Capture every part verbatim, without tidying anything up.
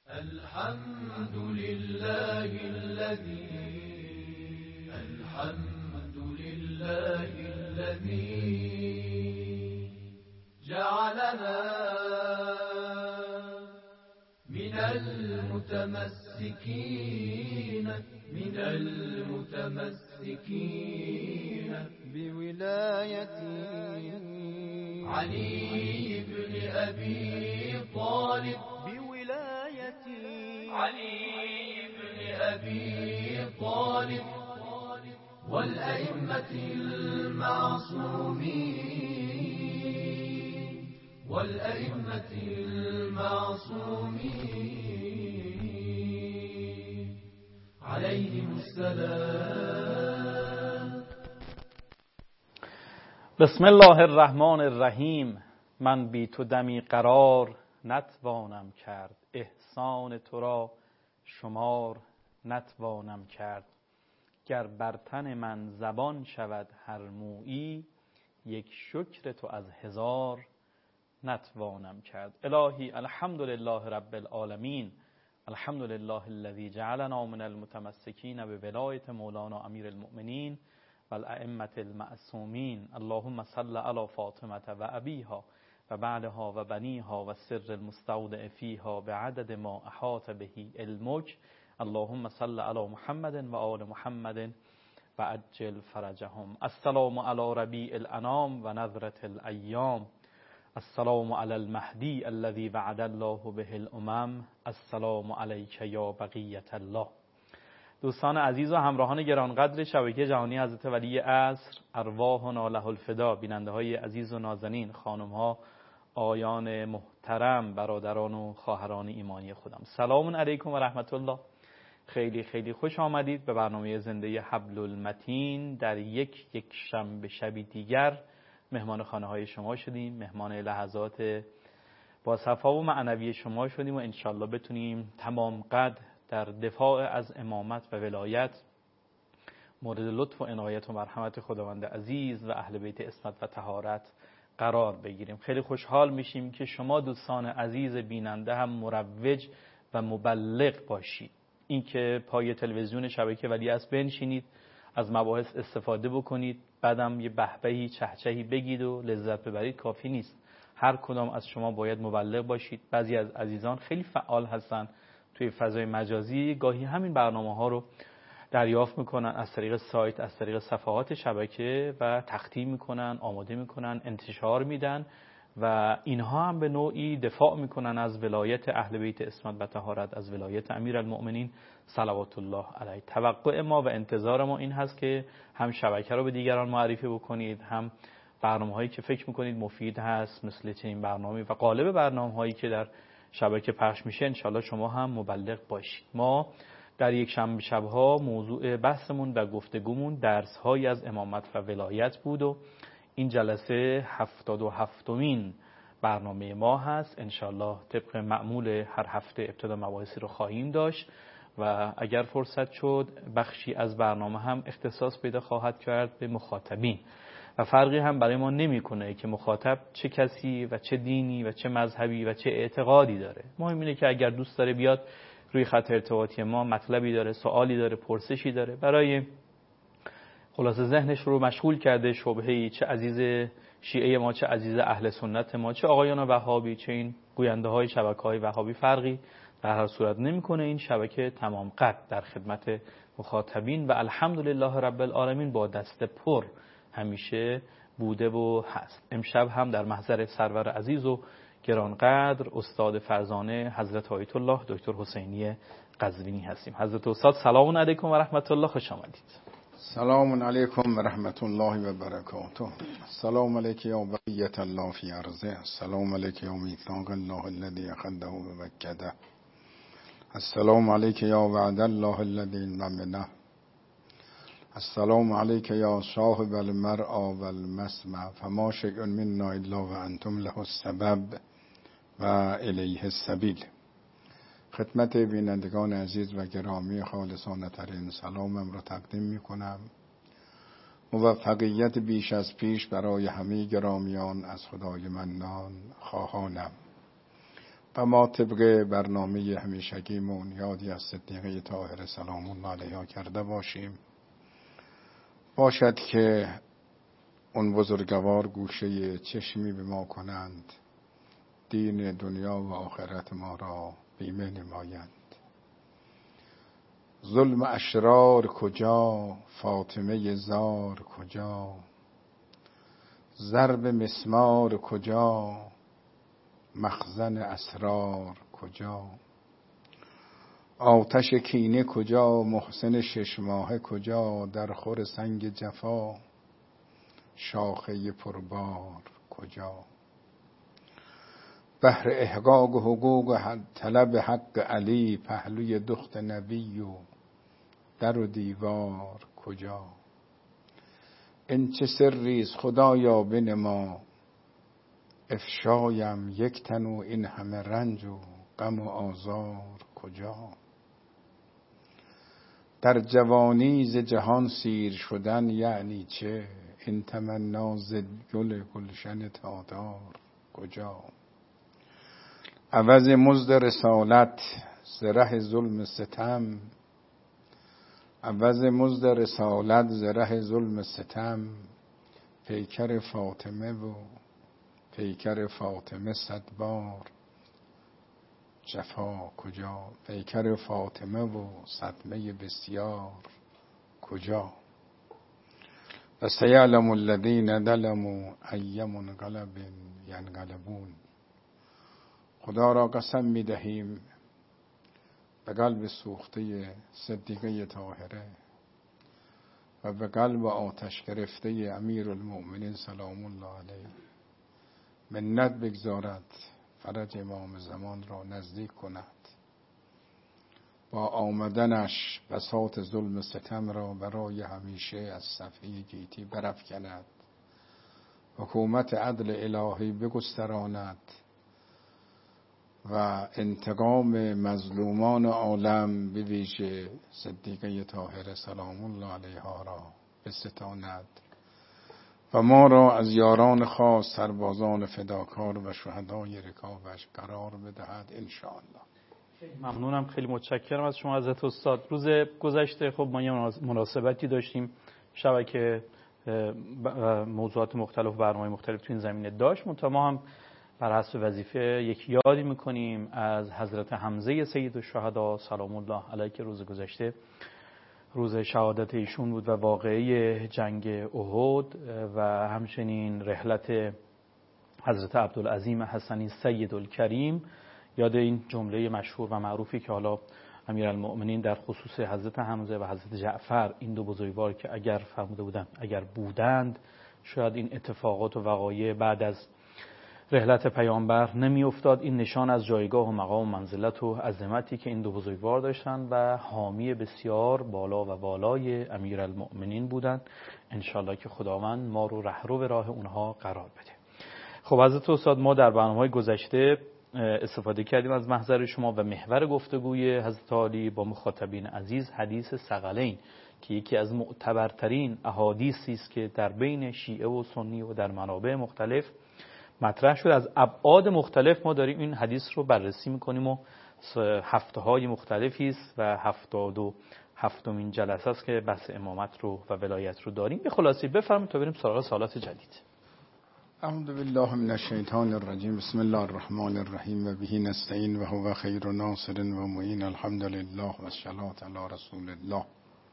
الحمد لله الذي الحمد لله الذي جعلنا من المتمسكين من المتمسكين بولاية علي بن أبي طالب بولاية علي بن أبي طالب والأئمة المعصومين والأئمة المعصومين عليهم السلام. بسم الله الرحمن الرحیم. من بی تو دمی قرار نتوانم کرد، احسان تو را شمار نتوانم کرد. گر بر تن من زبان شود هر مویی، یک شکر تو از هزار نتوانم کرد. الهی الحمد لله رب العالمین، الحمد لله الذی جعلنا من المتمسکین بولایت مولانا امیر المؤمنین و الائمة المعصومین. اللهم صل علی فاطمة و ابیها و بعدها و بنیها و سر المستودع فیها بعدد ما احاط به علمک. اللهم صل علی محمد و آل محمد و عجل فرجهم. السلام علی ربیع الانام و نظرة الایام. السلام علی المهدی الذی وعد الله به الامم. السلام علیک یا بقیة الله. دوستان عزیز و همراهان گرانقدر شبکه جهانی حضرت ولی عصر، ارواحنا له الفدا، بیننده های عزیز و نازنین، خانم ها، آیان محترم، برادران و خواهران ایمانی خودم، سلام علیکم و رحمت الله. خیلی خیلی خوش آمدید به برنامه زنده حبل المتین. در یک یک شنبه شبی دیگر مهمان خانه های شما شدیم، مهمان لحظات با صفا و معنوی شما شدیم و انشالله بتونیم تمام قد در دفاع از امامت و ولایت مورد لطف و عنایت و مرحمت خداوند عزیز و اهل بیت عصمت و طهارت قرار بگیریم. خیلی خوشحال میشیم که شما دوستان عزیز بیننده هم مروج و مبلغ باشید. این که پای تلویزیون شبکه ولی عصر بنشینید، از مباحث استفاده بکنید، بعدم یه بهبهی چهچهی بگید و لذت ببرید کافی نیست. هر کدام از شما باید مبلغ باشید. بعضی از عزیزان خیلی فعال هستن توی فضای مجازی، گاهی همین برنامه ها رو دریافت میکنن از طریق سایت، از طریق صفحات شبکه و تختیم میکنن، آماده میکنن، انتشار میدن و اینها هم به نوعی دفاع میکنن از ولایت اهل بیت عصمت و طهارت، از ولایت امیرالمؤمنین صلوات الله علیه. توقع ما و انتظار ما این هست که هم شبکه رو به دیگران معرفی بکنید، هم برنامه هایی که فکر میکنید مفید هست مثل چنین برنامه و قالب برنامه هایی که در شبکه پخش میشه انشالله شما هم مبلغ باشید. ما در یک شنبه شبها موضوع بحثمون و گفتگومون درس هایی از امامت و ولایت بود و این جلسه هفتاد و هفتمین برنامه ما هست. انشالله طبق معمول هر هفته ابتدا مباحثی رو خواهیم داشت و اگر فرصت شد بخشی از برنامه هم اختصاص پیدا خواهد کرد به مخاطبین و فرقی هم برای ما نمیکنه که مخاطب چه کسی و چه دینی و چه مذهبی و چه اعتقادی داره. مهم اینه که اگر دوست داره بیاد روی خط ارتباطی ما، مطلبی داره، سوالی داره، پرسشی داره، برای خلاصه ذهنش رو مشغول کرده، شبهه‌ای، چه عزیز شیعه ما، چه عزیز اهل سنت ما، چه آقایان وهابی، چه این گوینده های شبکه های وهابی، فرقی در هر صورت نمیکنه. این شبکه تمام قد در خدمت مخاطبین و الحمدلله رب العالمین با دست پر همیشه بوده و هست. امشب هم در محضر سرور عزیز و گرانقدر استاد فرزانه حضرت آیت الله دکتر حسینی قزوینی هستیم. حضرت استاد سلام علیکم و رحمت الله، خوش آمدید. سلام علیکم و رحمت الله و برکاته. سلام علیک یا بقیت الله فی ارضه. سلام علیک یا میثاق الله الذی اخذه بمکه. السلام علیک یا وعد الله الذی ضمنه. السلام علیک یا صاحب المرعى و المسمع فما شیء منا الا و انتم له السبب و الیه السبیل. خدمت بینندگان عزیز و گرامی خالصانه ترین سلامم را تقدیم می کنم. موفقیت بیش از پیش برای همه گرامیان از خدای منان خواهانم. و ما طبق برنامه همیشگیمون یادی از صدیقه طاهره سلام الله علیها کرده باشیم. باشد که اون بزرگوار گوشه چشمی به ما کنند، دین دنیا و آخرت ما را بیمه نمایند. ظلم اشرار کجا، فاطمه زار کجا، ضرب مسمار کجا، مخزن اسرار کجا، آتش کینه کجا، محسن شش ماهه کجا، در خور سنگ جفا، شاخه پربار کجا. بهر احقاق حقوق و طلب حق علی، پهلوی دخت نبی و در و دیوار کجا. این چه سریست خدایا بنما، افشایم یک تن و این همه رنج و غم و آزار کجا. در جوانی ز جهان سیر شدن یعنی چه، این تمنا ز گل گلشن تادار کجا. عوض مزد رسالت ز ره ظلم ستم، عوض مزد رسالت ز ره ظلم ستم، پیکر فاطمه و پیکر فاطمه صد بار جفا کجا. پیکر فاطمه و صدمه بسیار کجا. و سیعلم الذین ظلموا ای منقلب ینقلبون. خدا را قسم می دهیم به قلب سوخته صدیقه طاهره و به قلب آتش گرفته امیر المؤمنین سلام الله علیه منت بگذارد، فرج امام زمان را نزدیک کند، با آمدنش بساط ظلم ستم را برای همیشه از صفحه گیتی برافکند، حکومت عدل الهی بگستراند و انتقام مظلومان عالم به ویژه صدیقه طاهره سلام الله علیها را بستاند و ما را از یاران خاص سربازان فداکار و شهدای رکابش قرار بدهد انشاءالله. ممنونم، خیلی متشکرم از شما حضرت استاد. روز گذشته خب ما یه مناسبتی داشتیم، شبکه موضوعات مختلف و برنامه مختلف تو این زمینه داشت، منتها ما هم بر حسب وظیفه یک یادی میکنیم از حضرت حمزه سید الشهدا سلام الله علیه که روز گذشته روز شهادت ایشون بود و واقعه جنگ احد و همچنین رحلت حضرت عبدالعظیم حسنی سید الکریم. یاد این جمله مشهور و معروفی که حالا امیرالمؤمنین در خصوص حضرت حمزه و حضرت جعفر، این دو بزرگوار که اگر فرموده بودند اگر بودند شاید این اتفاقات و وقایع بعد از رحلت پیامبر نمی افتاد. این نشان از جایگاه و مقام و منزلت و عظمتی که این دو بزرگوار داشتند و حامی بسیار بالا و بالای امیرالمؤمنین بودند. انشالله که خداوند ما رو رهرو به راه اونها قرار بده. خب حضرت استاد، ما در برنامه‌های گذشته استفاده کردیم از محضر شما و محور گفتگوی حضرت عالی با مخاطبین عزیز حدیث ثقلین که یکی از معتبرترین احادیثی است که در بین شیعه و سنی و در منابع مختلف مطرح شد. از ابعاد مختلف ما داریم این حدیث رو بررسی میکنیم و هفته های مختلفی است و هفتاد و هفتمین جلسه است که بحث امامت رو و ولایت رو داریم. به خلاصه بفرمایید تا بریم سراغ سوالات جدید. اعوذ بالله من الشیطان الرجیم. بسم الله الرحمن الرحیم و به نستعین و هو خیر ناصر و معین. الحمد لله و الصلاة علی رسول الله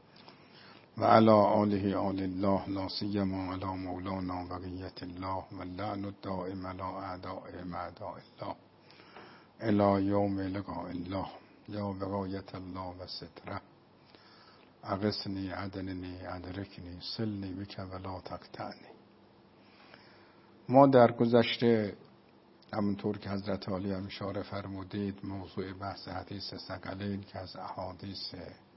و علی آله آل الله، لا سیما علی مولانا بقیت الله و اللعن الدائم علی اعدائهم اعداء الله الی یوم لقاء الله. یا بقایت الله و ستره اغثنی عدننی ادرکنی سلنی بک ولا تقطعنی. ما در گذشته همونطور که حضرت عالی هم اشاره فرمودید موضوع بحث حدیث ثقلین که از احادیث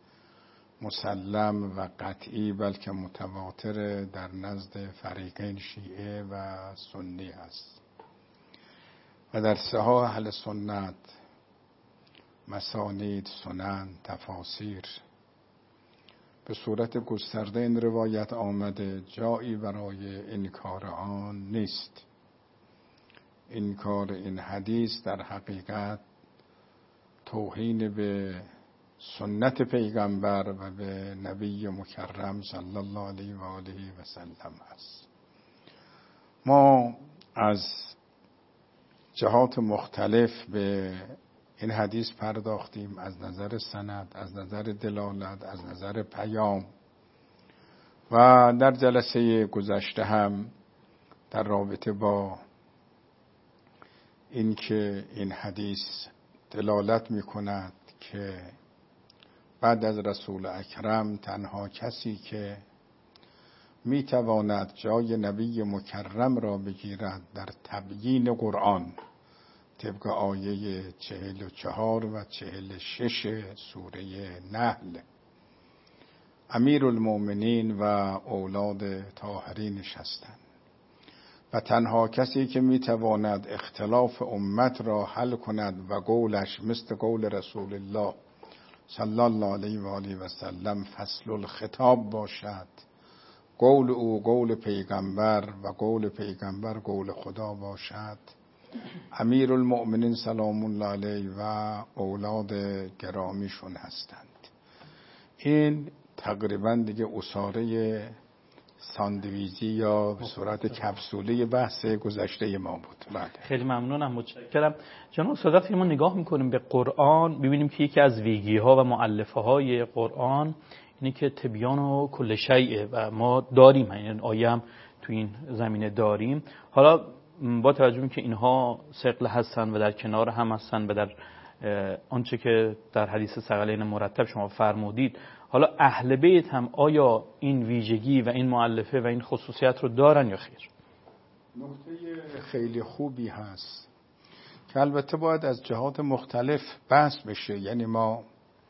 مسلم و قطعی بلکه متواتر در نزد فریقین شیعه و سنی است و در صحاح اهل سنت مسانید، سنن، تفاسیر به صورت گسترده این روایت آمده، جایی برای انکار آن نیست. انکار این حدیث در حقیقت توهین به سنت پیغمبر و به نبی مکرم صلی الله علیه و آله و سلم است. ما از جهات مختلف به این حدیث پرداختیم، از نظر سند، از نظر دلالت، از نظر پیام، و در جلسه گذشته هم در رابطه با اینکه این حدیث دلالت می کند که بعد از رسول اکرم تنها کسی که می تواند جای نبی مکرم را بگیرد در تبیین قرآن طبق آیه چهل و چهار و چهل و شش سوره نحل امیر المؤمنین و اولاد طاهرینش هستند و تنها کسی که می تواند اختلاف امت را حل کند و قولش مثل قول رسول الله صلی الله علیه و آله و سلم فصل الخطاب باشد، قول او قول پیغمبر و قول پیغمبر قول خدا باشد، امیر المؤمنین سلام الله علیه و اولاد گرامیشون هستند. این تقریبا دیگه اساره ساندویجی یا به صورت کپسوله بحث گذشته ما بود. بله. خیلی ممنونم، متشکرم. جناب استاد وقتی ما نگاه میکنیم به قرآن ببینیم که یکی از ویژگی ها و مؤلفه های قرآن اینه که تبیان و کل شیء و ما داریم، این آیه هم تو این زمینه داریم. حالا با توجه به که اینها ثقل هستن و در کنار هم هستن و در آنچه که در حدیث ثقلین مرتب شما فرمودید، حالا اهل بیت هم آیا این ویژگی و این مؤلفه و این خصوصیت رو دارن یا خیر؟ نکته خیلی خوبی هست که البته باید از جهات مختلف بحث بشه. یعنی ما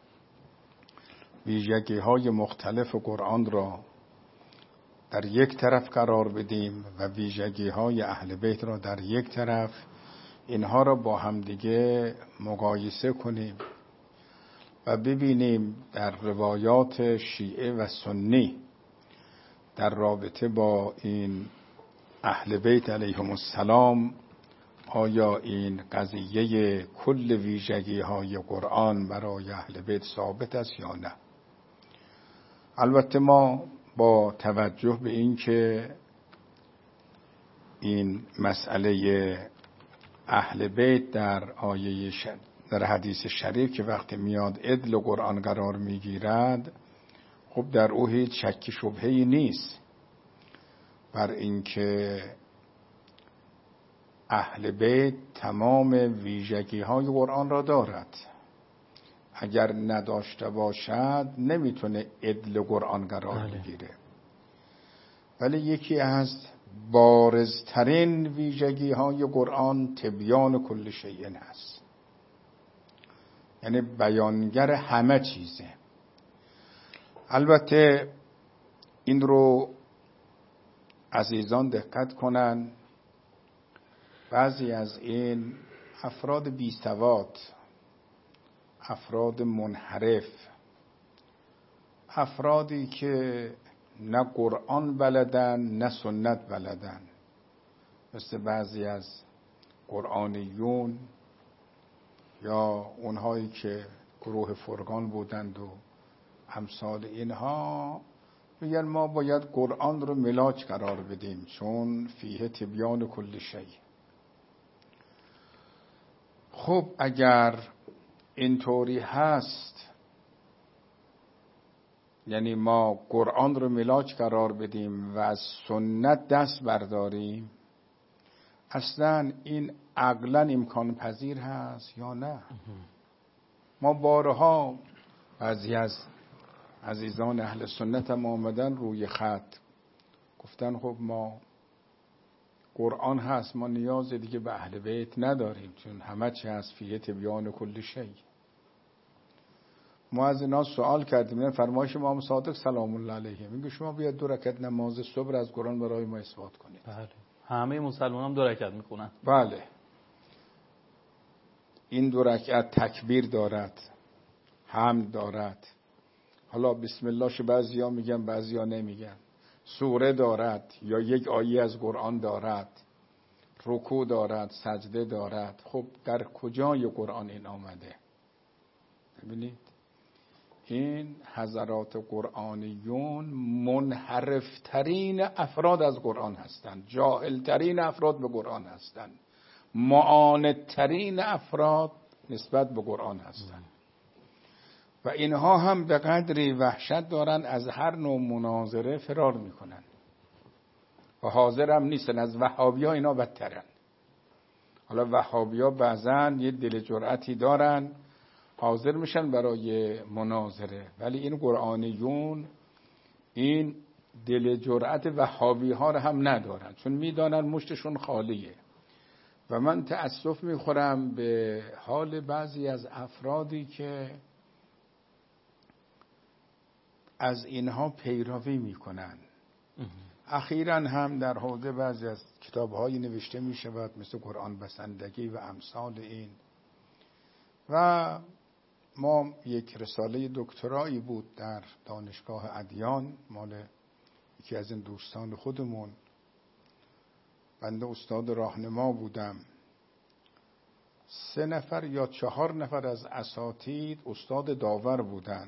ویژگی های مختلف قرآن را در یک طرف قرار بدیم و ویژگی های اهل بیت را در یک طرف، اینها را با هم دیگه مقایسه کنیم و ببینیم در روایات شیعه و سنی در رابطه با این اهل بیت علیهم السلام آیا این قضیه کل ویژگی های قرآن برای اهل بیت ثابت است یا نه. البته ما با توجه به این که این مسئله اهل بیت در آیه شد در حدیث شریف که وقتی میاد عدل قرآن قرار میگیرد، خب در او هیچ شک شبهه‌ای نیست بر اینکه اهل بیت تمام ویژگی های قرآن را دارد. اگر نداشته باشد نمیتونه عدل قرآن قرار بگیره. ولی یکی از بارزترین ویژگی های قرآن تبیان کل شیء است، یعنی بیانگر همه چیزه. البته این رو عزیزان دقت کنن، بعضی از این افراد بی سواد، افراد منحرف، افرادی که نه قرآن بلدن نه سنت بلدن، مثل بعضی از قرآنیون یا اونهایی که گروه فرقان بودند و امثال اینها، میگن ما باید قرآن رو ملاک قرار بدیم چون فیه تبیان کل شیء. خب اگر اینطوری هست، یعنی ما قرآن رو ملاک قرار بدیم و از سنت دست برداریم، اصلا این عقلا امکان پذیر هست یا نه؟ ما بارها بعضی از عزیزان اهل سنت هم آمدن روی خط گفتن خب ما قرآن هست، ما نیاز دیگه به اهل بیت نداریم چون همه چی هست فیه تبیان کل شیء. ما از اینا سوال کردیم، فرمایش امام صادق سلام الله علیه میگه شما بیاد دو رکعت نماز صبح از قرآن برای ما اثبات کنید. بله، همه مسلمان هم دو رکعت میخونن. بله، این دو رکعت تکبیر دارد، حمد دارد، حالا بسم الله شو بعضیا میگن بعضیا نمیگن، سوره دارد یا یک آیه از قرآن دارد، رکوع دارد، سجده دارد. خب در کجای قرآن این آمده؟ ببینید این حضرات قرآنیون منحرفترین افراد از قرآن هستند، جاهلترین افراد به قرآن هستند، معاندترین افراد نسبت به قرآن هستند و اینها هم به قدری وحشت دارن از هر نوع مناظره فرار میکنن و حاضر هم نیستن. از وهابی ها اینا بدترن. حالا وهابی ها بعضن یه دل جرأتی دارن، حاضر میشن برای مناظره، ولی این قرآنیون این دل جرأت وهابی ها رو هم ندارن، چون میدانن مشتشون خالیه. و من تأسف میخورم به حال بعضی از افرادی که از اینها پیروی میکنن. اخیراً هم در حوزه بعضی از کتاب‌هایی نوشته میشود مثل قرآن بسندگی و امثال این. و ما یک رساله دکترایی بود در دانشگاه ادیان مال یکی از این دوستان خودمون، بنده استاد راهنما بودم. سه نفر یا چهار نفر از اساتید استاد داور بودن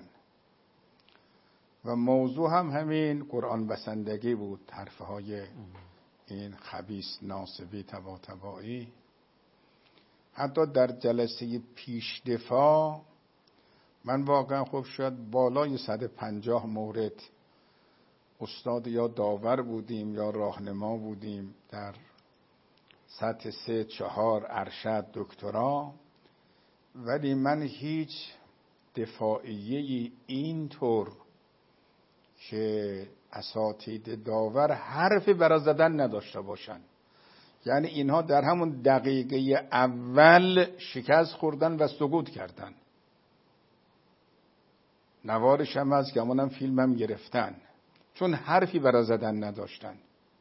و موضوع هم همین قرآن بسندگی بود، حرفه های این خبیث ناصبی طباطبایی. حتی در جلسه پیش دفاع من واقعا خوب شد بالای صد و پنجاه مورد استاد یا داور بودیم یا راهنما بودیم در سطح سه چهار ارشد دکترا، ولی من هیچ دفاعیه اینطور که اساتید داور حرفی برای زدن نداشته باشن. یعنی اینها در همون دقیقه اول شکست خوردن و سقوط کردن. نوارش هم از گمانم فیلم هم گرفتن، چون حرفی برای زدن نداشتن.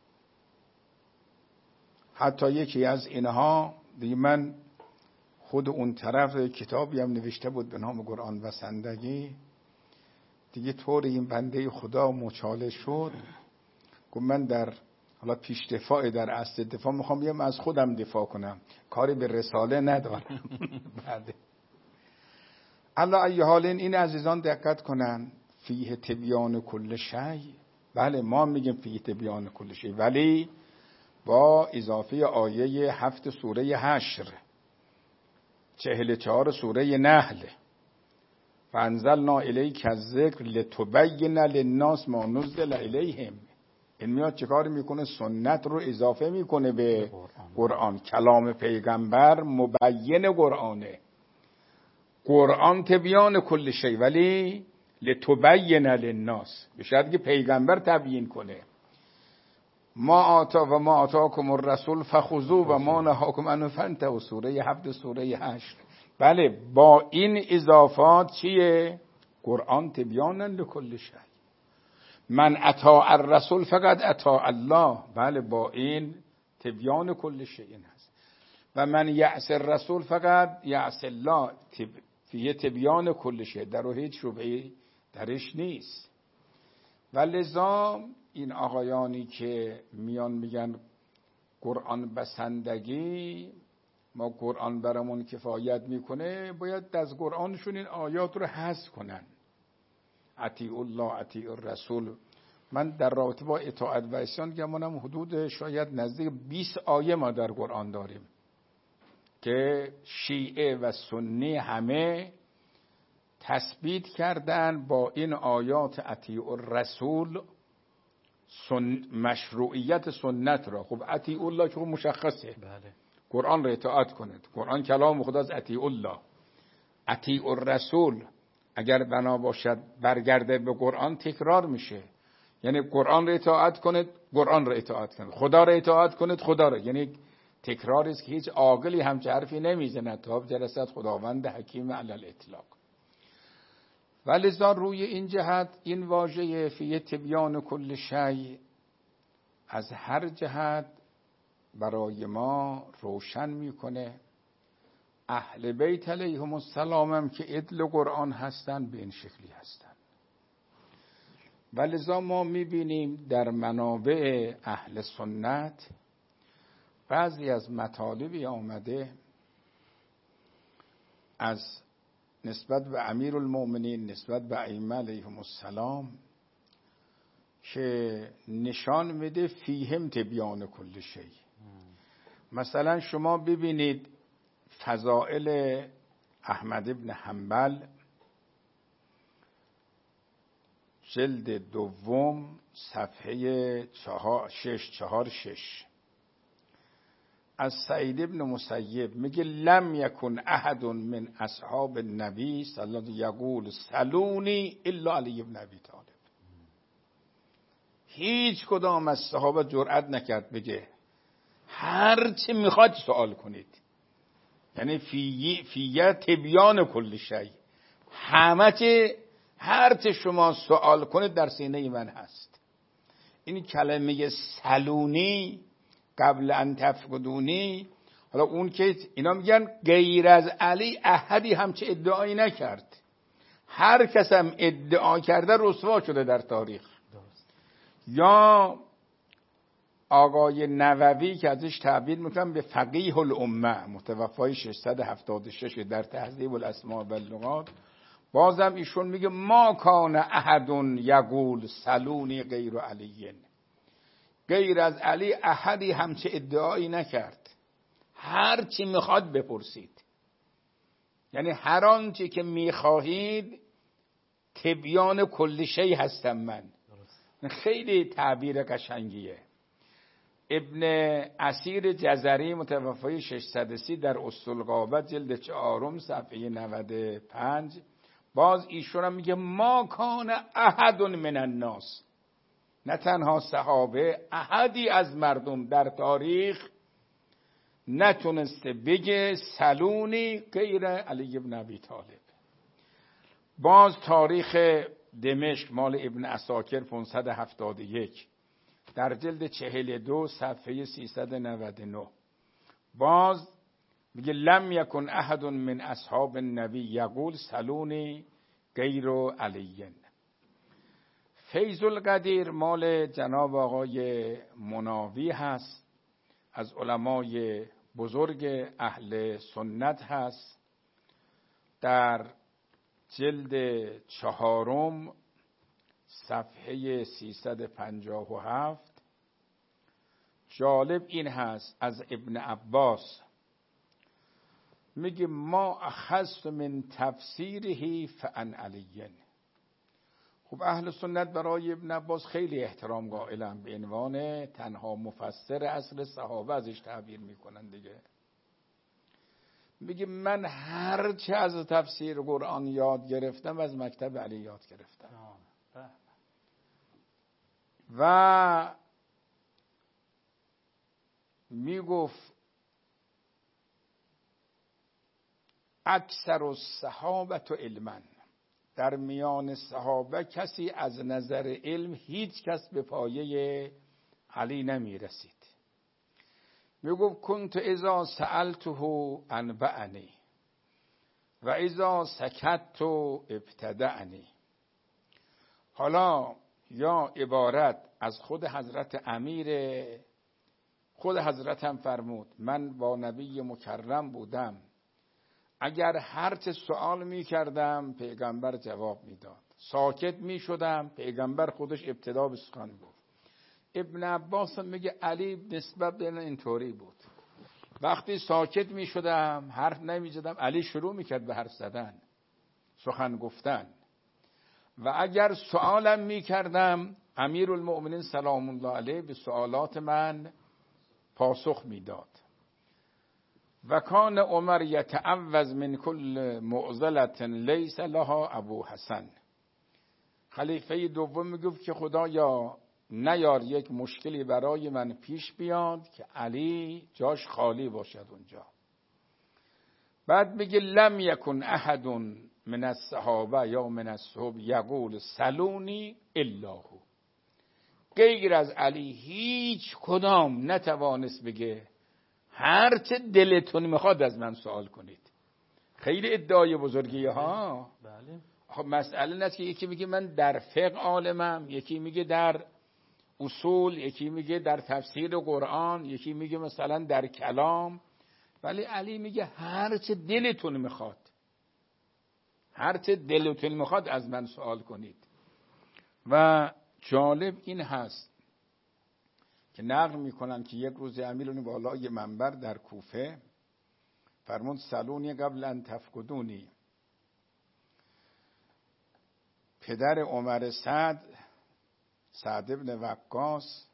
حتی یکی از اینها دیگه، من خود اون طرف کتابی هم نوشته بود به نام قرآن بسندگی، دیگه طور این بنده خدا مچاله شد، گفت من در حالا پیش دفاع در اصل دفاع میخوام بیام از خودم دفاع کنم، کاری به رساله ندارم. بعد الله ای حال این عزیزان دقت کنن، فیه تبیان کل شیء. بله ما میگیم فیه تبیان کل شیء، ولی با اضافه آیه هفت سوره حشر، چهل چهار سوره نحل، فانزلنا الیک الذکر لتبین للناس ما نزل الیهم. این میاد چیکار میکنه؟ سنت رو اضافه میکنه به قرآن. کلام پیغمبر مبین قرآنه. قرآن تبیان کل شیء ولی لتبین للناس، بشاید که پیغمبر تبیین کنه. ما آتا و ما آتاکم الرسول فخذوه و ما نهاکم عنه فانتهوا، سوره هفت سوره هشت. بله با این اضافات چیه؟ قرآن تبیانا لکل شیء. من اطاع الرسول فقط اطاع الله. بله با این تبیان کل شیء هست. و من یعص الرسول فقط یعص الله. فیه تبیان کل شیء، در و هیچ شبهه درش نیست. و لذا این آقایانی که میان میگن قرآن بسندگی، ما قرآن برامون کفایت میکنه، باید از قرآنشون این آیات رو حذف کنن. اطیع الله اطیع الرسول. من در رابطه با اطاعت و عصیان گمانم حدود شاید نزدیک بیست آیه ما در قرآن داریم که شیعه و سنی همه تثبیت کردن با این آیات اطیع الرسول سن مشروعیت سنت را. خب اطیع الله که مشخصه، بله. قرآن را اطاعت کنید، قرآن کلام خدا از اطیع الله. اطیع الرسول اگر بنا باشد برگرده به قرآن تکرار میشه، یعنی قرآن را اطاعت کنید، قرآن را اطاعت کنید، خدا را اطاعت کنید، خدا را. یعنی تکراری است که هیچ عاقلی همچه حرفی نمیزند تا جلسات خداوند حکیم علی الاطلاق. ولذا روی این جهت این واژه فی تبیان کل شیء از هر جهت برای ما روشن میکنه. اهل بیت علیهم السلام هم که عدل قرآن هستن به این شکلی هستن. ولذا ما میبینیم در منابع اهل سنت بعضی از مطالبی آمده از نسبت به امیرالمؤمنین، نسبت به ائمه علیهم السلام، که نشان میده فیهم تبیان کل شیء. مثلا شما ببینید فضائل احمد ابن حنبل جلد دوم صفحه چهار شش چهار شش از سعید ابن مسیب میگه لم یکن احد من اصحاب النبی صلی الله علیه و یقول سلونی الا علی ابن ابی طالب. هیچ کدام از صحابه جرئت نکرد بگه هر چی میخواد سوال کنید، یعنی فی فیه تبیان کل شیء، همه چی هر چی شما سوال کنید در سینه من هست. این کلمه سلونی قبل ان تفقدونی، حالا اون که اینا میگن غیر از علی احدی همچه ادعایی نکرد، هر کس هم ادعا کرده رسوا شده در تاریخ. یا آقای نووی که ازش تعبیر میکنم به فقیه الامه، متوفای ششصد و هفتاد و شش در تهذیب الاسماء و اللغات، بازم ایشون میگه ما کان احد یقول سلونی غیر علی، غیر از علی احدی همچه ادعایی نکرد، هر چی میخواد بپرسید، یعنی هر آنچه که میخواهید تبیان کل شیء هستم من. خیلی تعبیر قشنگیه. ابن اسیر جزری متوفای ششصد و سی در اسطولغابت جلد چهارم صفحه نود و پنج، باز ایشون هم میگه ما کان احد من الناس، نه تنها صحابه، احدی از مردم در تاریخ نتونسته بگه سلونی غیر علی ابن ابی طالب. باز تاریخ دمشق مال ابن عساکر پانصد و هفتاد و یک در جلد چهل و دو صفحه سیصد و نود و نه، باز میگه لم یکن احد من اصحاب النبی یقول سلونی غیر علی. فیض القدیر مال جناب آقای مناوی هست، از علمای بزرگ اهل سنت هست، در جلد چهارم صفحه سیصد و پنجاه و هفت. جالب این هست از ابن عباس میگه ما اخذت من تفسیره فعن علیین. خب اهل سنت برای ابن عباس خیلی احترام قائلن، به عنوان تنها مفسر اصل صحابه ازش تعبیر میکنن دیگه. میگه من هر چه از تفسیر قرآن یاد گرفتم از مکتب علی یاد گرفتم. و میگفت اکثر الصحابه علما، در میان صحابه کسی از نظر علم هیچ کس به پایه علی نمی رسید. میگفت کنت اذا سألته انبعنی و اذا سکت ابتدعنی. حالا یا عبارت از خود حضرت امیر، خود حضرت هم فرمود من با نبی مکرم بودم، اگر هر چه سوال می کردم پیغمبر جواب می داد، ساکت می شدم پیغمبر خودش ابتدا به سخن بود. ابن عباس میگه علی نسبت به اینطوری بود، وقتی ساکت می شدم حرف نمی زدم علی شروع می کرد به حرف زدن، سخن گفتن، و اگر سوالم می کردم امیرالمؤمنین سلام الله علیه به سوالات من پاسخ می داد. و کان عمر یتعوذ من کل معضلة لیس لها ابو حسن. خلیفه دوم میگفت که خدایا نیار یک مشکلی برای من پیش بیاد که علی جاش خالی باشد اونجا. بعد میگه لم یکن احد من الصحابه یا من الصحب یقول سلونی الا هو. غیر از علی هیچ کدام نتوانست بگه هر چه دلتون میخواد از من سوال کنید. خیلی ادعای بزرگیه ها. بله. خب مسئله نیست که یکی میگه من در فقه عالمم، یکی میگه در اصول، یکی میگه در تفسیر قرآن، یکی میگه مثلا در کلام. ولی علی میگه هر چه دلتون میخواد، هر چه دلتون میخواد از من سوال کنید. و جالب این هست که نقل میکنن که یک روز امیرون بالای منبر در کوفه فرمود سلونی قبل ان تفقدونی. پدر عمر سعد، سعد ابن وقاص،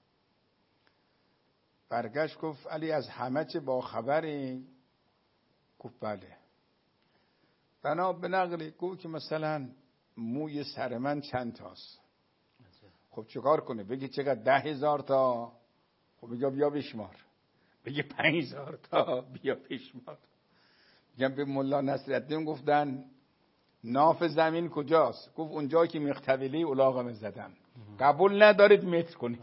برگشت گفت علی از همه چه با خبری؟ گفت بله. بنا به نقل گفت که مثلا موی سر من چند تاست. خب چیکار کنه؟ بگی چقدر؟ ده هزار تا. خب بگه بیا بشمار. بگه پنج هزار تا، بیا بشمار. میگم به مولا نصرالدین گفتن ناف زمین کجاست؟ گفت اونجا که مختبلی الاغم زدم. قبول ندارید متر کنید.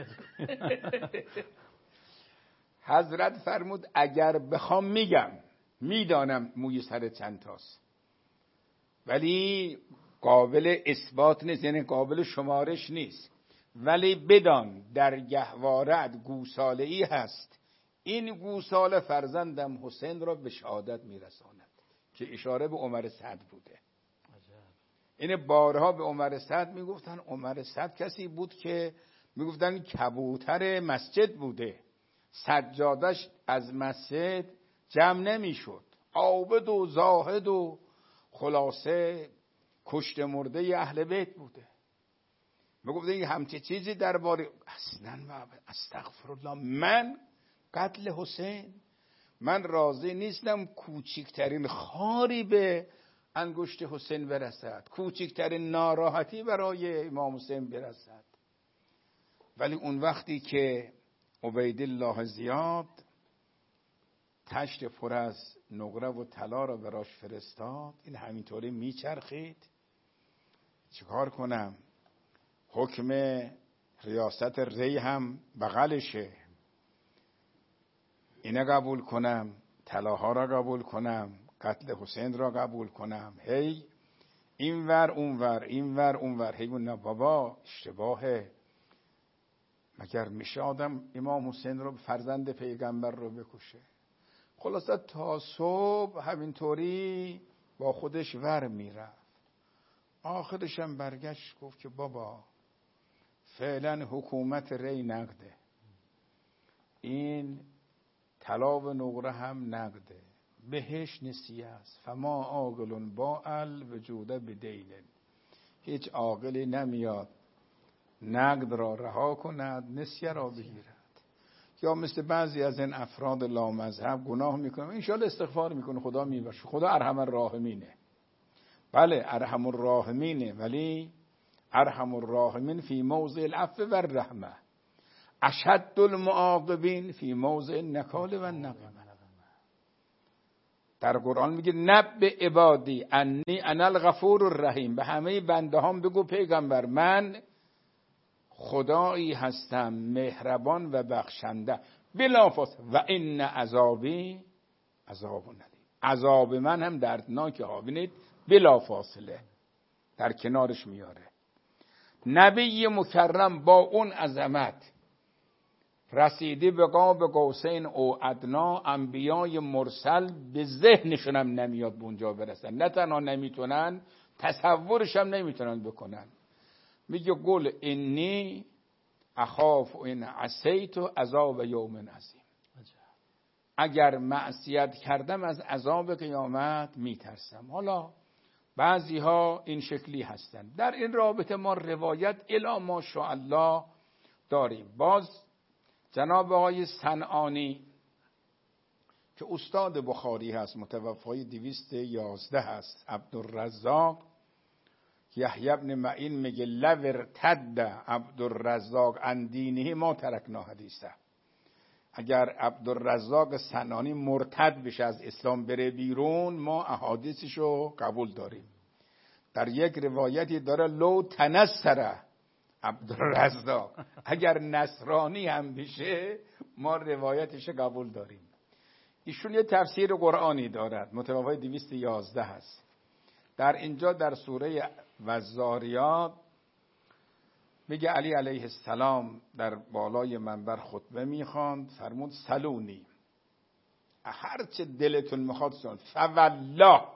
حضرت فرمود اگر بخوام میگم، میدانم موی سر چند تاست، ولی قابل اثبات نیست، یعنی قابل شمارش نیست. ولی بدان در گهوارت گوساله ای هست، این گوساله فرزندم حسین را به شهادت میرساند، که اشاره به عمر سعد بوده. این بارها به عمر سعد میگفتن. عمر سعد کسی بود که میگفتن کبوتر مسجد بوده، سجادش از مسجد جمع نمیشد. عابد و زاهد و خلاصه کشت مرده اهل بیت بوده. میگفتن این همچه چیزی درباره اصلا استغفر الله، من قتل حسین، من راضی نیستم کوچکترین خاری به انگشت حسین برسد، کوچکترین ناراحتی برای امام حسین برسد. ولی اون وقتی که عبیدالله زیاد تشت پر از نقره و طلا را براش فرستاد، این همینطوری میچرخید. چیکار کنم؟ حکم ریاست ری هم بغلشه، اینه قبول کنم، طلاها را قبول کنم، قتل حسین را قبول کنم؟ هی این ور اون ور، این ور اون ور. هی نه بابا اشتباهه، مگر میشه آدم امام حسین رو، فرزند پیغمبر رو بکشه؟ خلاصه تا صبح همینطوری با خودش ور میرفت. آخرش هم برگشت گفت که بابا فعلا حکومت ری نقده، این طلا و نقره هم نقده، بهش نسیه است. فما عاقل با الوجود بدین، هیچ عاقلی نمیاد نقد را رها کند، نسیه را بگیرد. یا مثل بعضی از این افراد لامذهب گناه میکنه، انشاءالله استغفار میکنه، خدا میبخشه، خدا ارحم الراحمینه. بله ارحم الراحمینه، ولی ارحم الراحمین فی موضع العفو و الرحمه، اشد المعاقبین فی موضع النکال و النقمه. در قرآن میگه نبئ عبادی انی انا الغفور الرحیم، به همه بنده هم بگو پیغمبر من خدایی هستم مهربان و بخشنده، بلافاصله و ان عذابی عذاب الیم، عذاب من هم دردناکه ها. ببینید بلافاصله در کنارش میاره. نبی مکرم با اون عظمت رسیدی به قاب قوسین او ادنا، انبیای مرسل به ذهنشون هم نمیاد به اونجا برسن، نه تنها نمیتونن، تصورش هم نمیتونن بکنن. میگه قل انی اخاف ان عصیت عذاب یوم عظیم، اگر معصیت کردم از عذاب قیامت میترسم. حالا بعضی ها این شکلی هستن. در این رابطه ما روایت الی ماشاءالله داریم. باز جناب آقای صنعانی که استاد بخاری هست، متوفای دویست و یازده هست، عبدالرزاق، یحیی ابن معین میگه لو ارتد عبدالرزاق عن دینه ما ترکنا حدیثه، اگر عبدالرزاق صنعانی مرتد بشه از اسلام بره بیرون، ما احادیثشو قبول داریم. در یک روایتی داره لو تنصر عبدالرزاق، اگر نصرانی هم بشه ما روایتش قبول داریم. ایشون یه تفسیر قرآنی دارد، متوفای دویست و یازده هست. در اینجا در سوره والذاریات میگه علی علیه السلام در بالای منبر خطبه میخواند، فرمود سلونی، هر چه دلتون میخواد سوال. فوالله،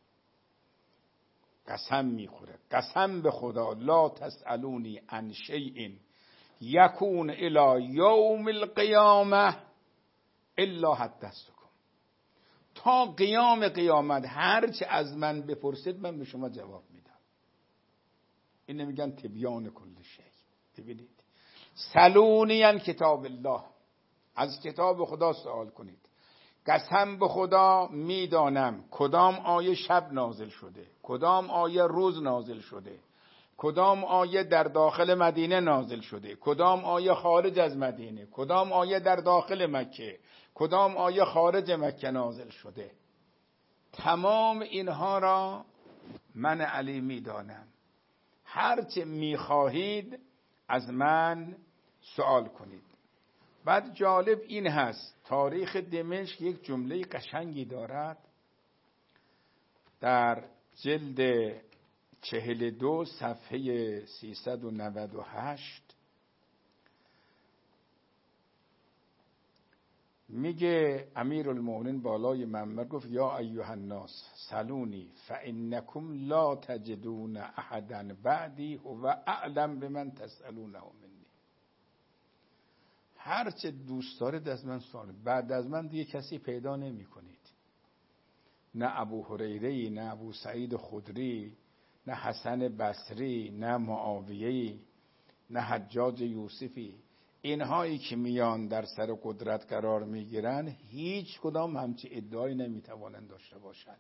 قسم میخوره، قسم به خدا، لا تسالونی عن شیء یکون الی یوم القیامه الا حدثتکم. تا قیام قیامت هر چه از من بپرسید من به شما جواب میدم. این نمیگن تبیان کل شی. ببینید، سلونی عن کتاب الله، از کتاب خدا سوال کنید. قسم به خدا میدانم کدام آیه شب نازل شده، کدام آیه روز نازل شده، کدام آیه در داخل مدینه نازل شده، کدام آیه خارج از مدینه، کدام آیه در داخل مکه، کدام آیه خارج مکه نازل شده. تمام اینها را من علی میدانم. هرچه میخواهید از من سوال کنید. بعد جالب این هست، تاریخ دمشق یک جمله قشنگی دارد در جلد چهل دو صفحه سیصد و نود و هشت. میگه امیرالمومنین بالای منبر گفت یا ایها الناس سلونی فانکم لا تجدون احدا بعدی هو اعلم بمن تسالونه منی. هر چه دوست دارید از من سوال، بعد از من دیگه کسی پیدا نمی کنید. نه ابو هریره، نه ابو سعید خدری، نه حسن بصری، نه معاویه، نه حجاج یوسفی. اینهایی که میان در سر قدرت قرار میگیرن هیچ کدام همچی ادعایی نمیتوانند داشته باشند.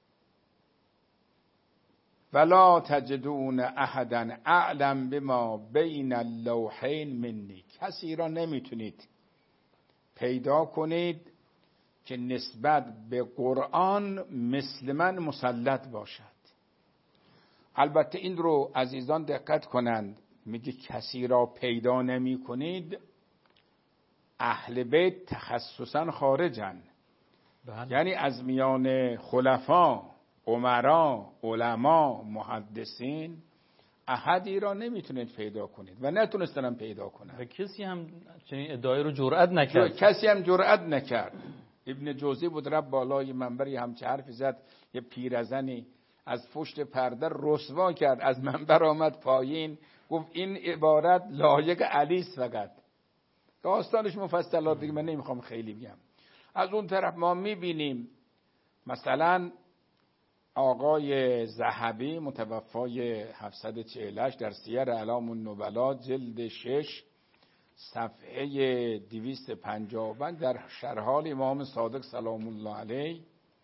ولا تجدون احدا اعلم بما بین اللوحین منی. کسی را نمیتونید پیدا کنید که نسبت به قرآن مثل من مسلط باشد. البته این رو عزیزان دقت کنند، میگه کسی را پیدا نمی کنید، اهل بیت تخصصا خارجن. بله. یعنی از میان خلفا، امرا، علما، محدثین احدی را نمیتونید پیدا کنید و نتونستن پیدا کنند. و کسی هم چنین ادعای رو جرئت نکرد. کسی هم جرئت نکرد. ابن جوزی بود رب بالای منبری همچه حرفی زد، یه پیرزنی از پشت پرده رسوا کرد، از منبر آمد پایین، گفت این عبارت لایق علی است. فقط داستانش مفصلات دیگه من نمیخوام خیلی بگم. از اون طرف ما میبینیم مثلا آقای ذهبی متوفای هفتصد و چهل و هشت در سیر اعلام النبلا جلد شش صفحه دویست و پنجاه و پنج در شرحال امام صادق سلام الله علیه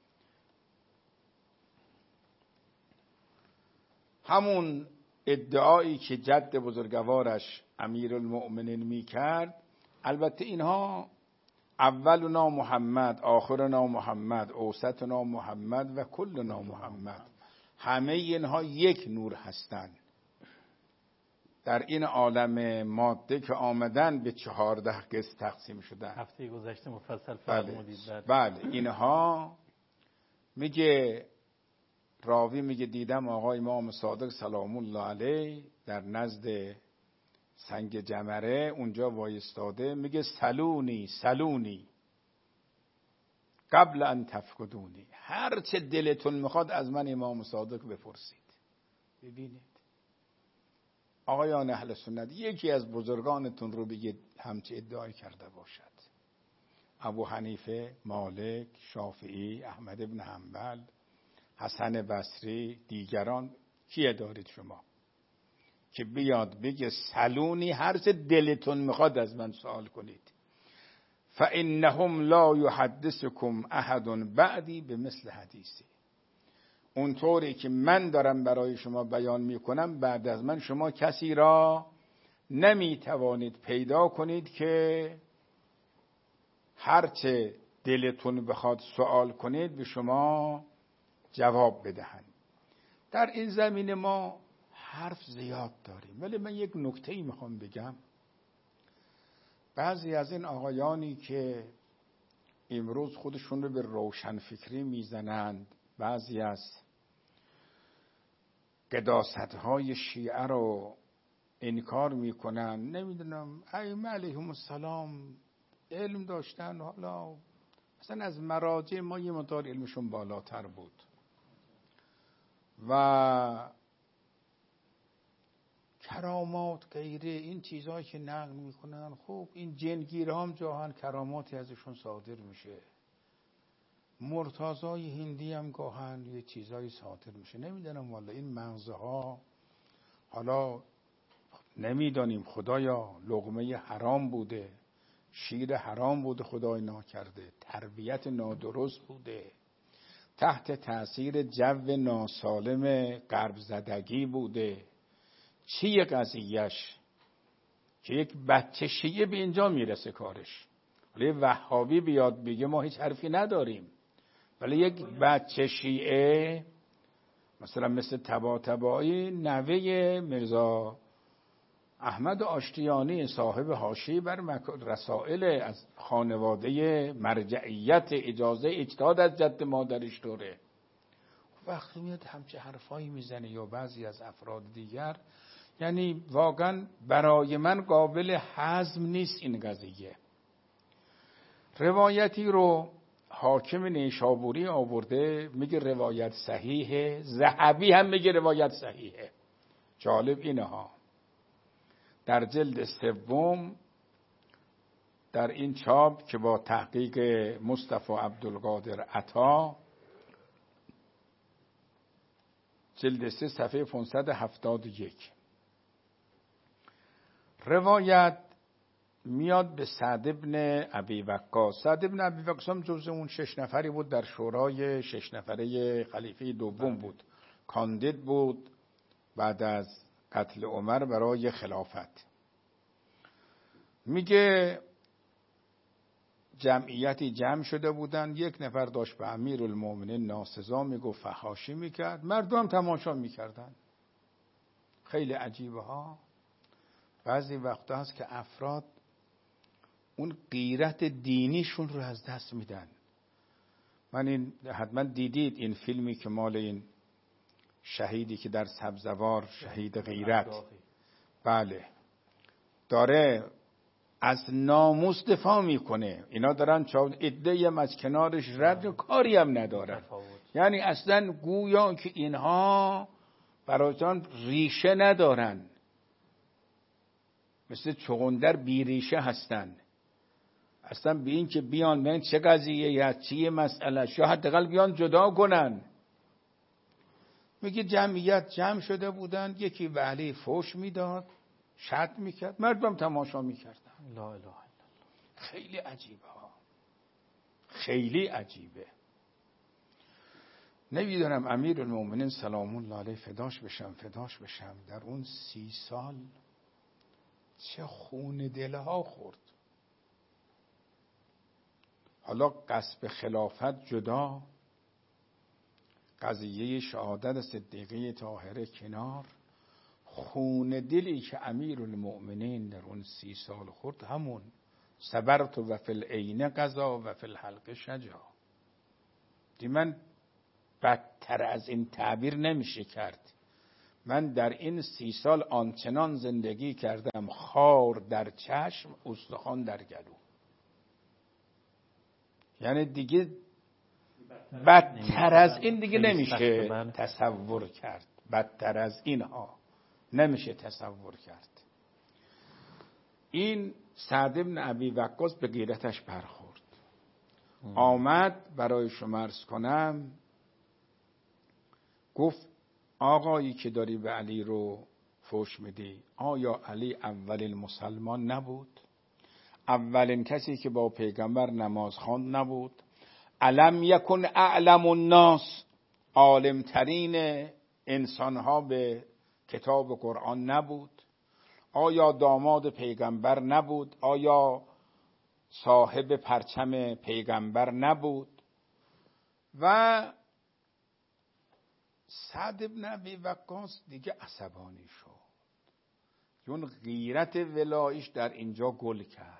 همون ادعایی که جد بزرگوارش امیرالمؤمنین می کرد. البته اینها اولنا محمد، آخرنا محمد، اوسطنا محمد و کلنا محمد، همه اینها یک نور هستند. در این عالم ماده که آمدن به چهارده قسم تقسیم شدن. هفته گذشته مفصل بله. فرمودید. بله اینها میگه راوی میگه دیدم آقای امام صادق سلام الله علیه در نزد سنگ جمره اونجا وایستاده، میگه سلونی سلونی قبل ان تفقدونی، هر چه دلتون میخواد از من امام صادق بپرسید. ببینید آقایان اهل سنت، یکی از بزرگانتون رو بگید همچه ادعای کرده باشد. ابو حنیفه، مالک، شافعی، احمد ابن حنبل، حسن بصری، دیگران، کیه دارید شما که بیاد بگه سلونی هر چه دلتون میخواد از من سوال کنید. فانهم لا یحدثکم احد بعدی بمثل حدیثی. اونطوری که من دارم برای شما بیان میکنم بعد از من شما کسی را نمیتوانید پیدا کنید که هر چه دلتون بخواد سوال کنید به شما جواب بدهند. در این زمینه ما حرف زیاد داریم، ولی من یک نکته‌ای میخوام بگم. بعضی از این آقایانی که امروز خودشون رو به روشنفکری میزنند، بعضی از قداست‌های شیعه رو انکار میکنن. نمیدونم ائمه علیهم السلام علم داشتن، حالا مثلا از مراجع ما یه مقدار علمشون بالاتر بود و کرامات غیره این چیزهایی که نقل میکنن، خب این جنگیره هم جاهن کراماتی ازشون صادر میشه، مرتضای هندی هم گاهن یه چیزایی صادر میشه. نمیدونم والا این مغزه ها، حالا نمیدانیم خدایا لقمه حرام بوده، شیر حرام بوده خدای ناکرده، تربیت نادرست بوده، تحت تاثیر جو ناسالم غرب زدگی بوده، چیه قضیهش که یک بچه شیعه به اینجا میرسه کارش. ولی وهابی بیاد بگه ما هیچ حرفی نداریم، ولی یک بچه شیعه مثلا مثل طباطبایی نوه مرزا احمد آشتیانی صاحب حاشیه بر رسائل از خانواده مرجعیت اجازه اجتهاد از جد مادرش دوره، وقتی میاد همچه حرفایی میزنه یا بعضی از افراد دیگر، یعنی واقعا برای من قابل هضم نیست این قضیه. روایتی رو حاکم نیشابوری آورده، میگه روایت صحیحه، ذهبی هم میگه روایت صحیحه. جالب اینه ها، در جلد سوم در این چاپ که با تحقیق مصطفی عبدالقادر عطا، جلد سه صفحه پانصد و هفتاد و یک، روایت میاد به سعد ابن ابی وقاص. سعد ابن ابی وقاص هم جزء اون شش نفری بود در شورای شش نفره خلیفه دوم بود، کاندید بود بعد از قتل عمر برای خلافت. میگه جمعیتی جمع شده بودن، یک نفر داشت به امیرالمومنین ناسزا میگفت، فحاشی میکرد، مردم تماشا میکردن. خیلی عجیبه ها، بعضی وقتا هست که افراد اون غیرت دینیشون رو از دست میدن. من این حتما دیدید این فیلمی که مال این شهیدی که در سبزوار شهید غیرت، بله، داره از ناموس دفاع میکنه، اینا دارن چاون عده هم از کنارش رد و کاری هم ندارن. یعنی اصلا گویا که اینها برایشان ریشه ندارن، مثل چغندر بی ریشه هستن. اصلا به این که بیان من چه قضیه یا چیه مسئله شو حداقل بیان جدا کنن. میگه جمعیت جمع شده بودن، یکی به علی فوش میداد، شط میکرد، مردم تماشا میکردن. لا اله الا الله. خیلی عجیبه ها، خیلی عجیبه. نمیدونم امیرالمومنین سلام الله علیه فداش بشم فداش بشم در اون سی سال چه خون دلها خورد. حالا غصب خلافت جدا، قضیه شهادت صدیقه طاهره کنار، خون دلی که امیرالمؤمنین در اون سی سال خورد، همون صبرت و فی العین قضا و فی الحلق شجا. دی من بدتر از این تعبیر نمیشه کرد. من در این سی سال آنچنان زندگی کردم، خار در چشم استخوان در گلو. یعنی دیگه بدتر از این دیگه نمیشه تصور کرد، بدتر از اینها نمیشه تصور کرد. این سعد بن ابی وقاص به غیرتش برخورد، آمد برای شما عرض کنم، گفت آقایی که داری به علی رو فوش میدی، آیا علی اولین مسلمان نبود؟ اولین کسی که با پیغمبر نماز خواند نبود؟ علم یکن اعلم الناس، عالمترین انسانها به کتاب قرآن نبود؟ آیا داماد پیغمبر نبود؟ آیا صاحب پرچم پیغمبر نبود؟ و سعد بن ابی وقاص دیگه عصبانی شد، چون غیرت ولایش در اینجا گل کرد.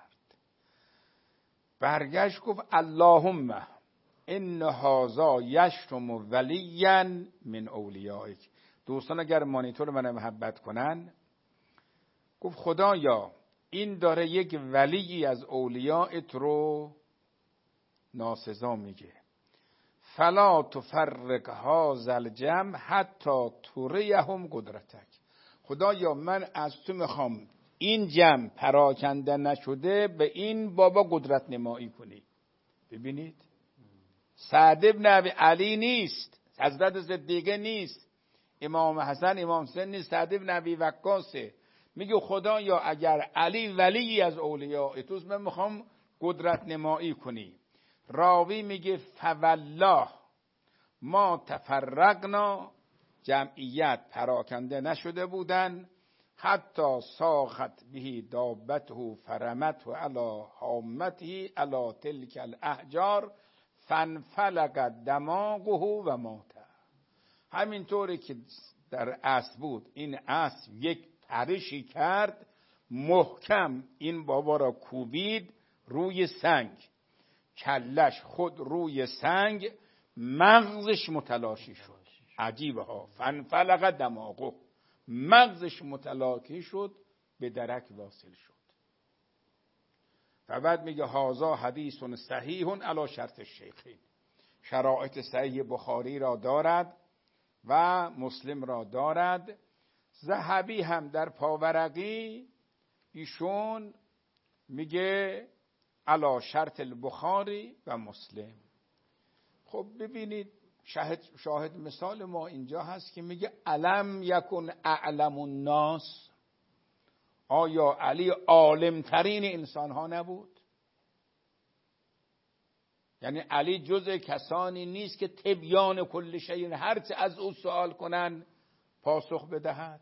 برگشت گفت اللهم ان هذا یشتم ولیا من اولیائک. دوستان اگر مانیتور من محبت کنن، گفت خدایا این داره یک ولی از اولیاءت رو ناسزا میگه. فلا تفرق هذا الجمع حتی تریهم قدرتک. خدایا من از تو میخوام این جمع پراکنده نشده به این بابا قدرت نمایی کنی. ببینید سعد بن ابی علی نیست، حضرت صدیقه نیست، امام حسن امام حسین نیست، سعد بن ابی وقاصه. میگه خدایا اگر علی ولی از اولیاء توست من میخوام قدرت نمایی کنی. راوی میگه فوالله ما تفرقنا، جمعیت پراکنده نشده بودن، حتی ساخت به دابته فرمته علی حامته علی تلک الاحجار فانفلق دماغه و مات. همینطوری که در اسب بود این اسب یک پرشی کرد محکم این بابا را کوبید روی سنگ، کلش خود روی سنگ، مغزش متلاشی شد. عجیبه ها. فانفلق دماغه، مغزش متلاشی شد، به درک واصل شد. و بعد میگه هازا حدیث صحیح علی شرط الشیخین، شرایط صحیح بخاری را دارد و مسلم را دارد. ذهبی هم در پاورقی ایشون میگه علی شرط البخاری و مسلم. خب ببینید شاهد, شاهد مثال ما اینجا هست که میگه علم یکن اعلم الناس، آیا علی عالم ترین انسان ها نبود؟ یعنی علی جزء کسانی نیست که تبیان کل شیء، هر چه از او سوال کنن پاسخ بدهد.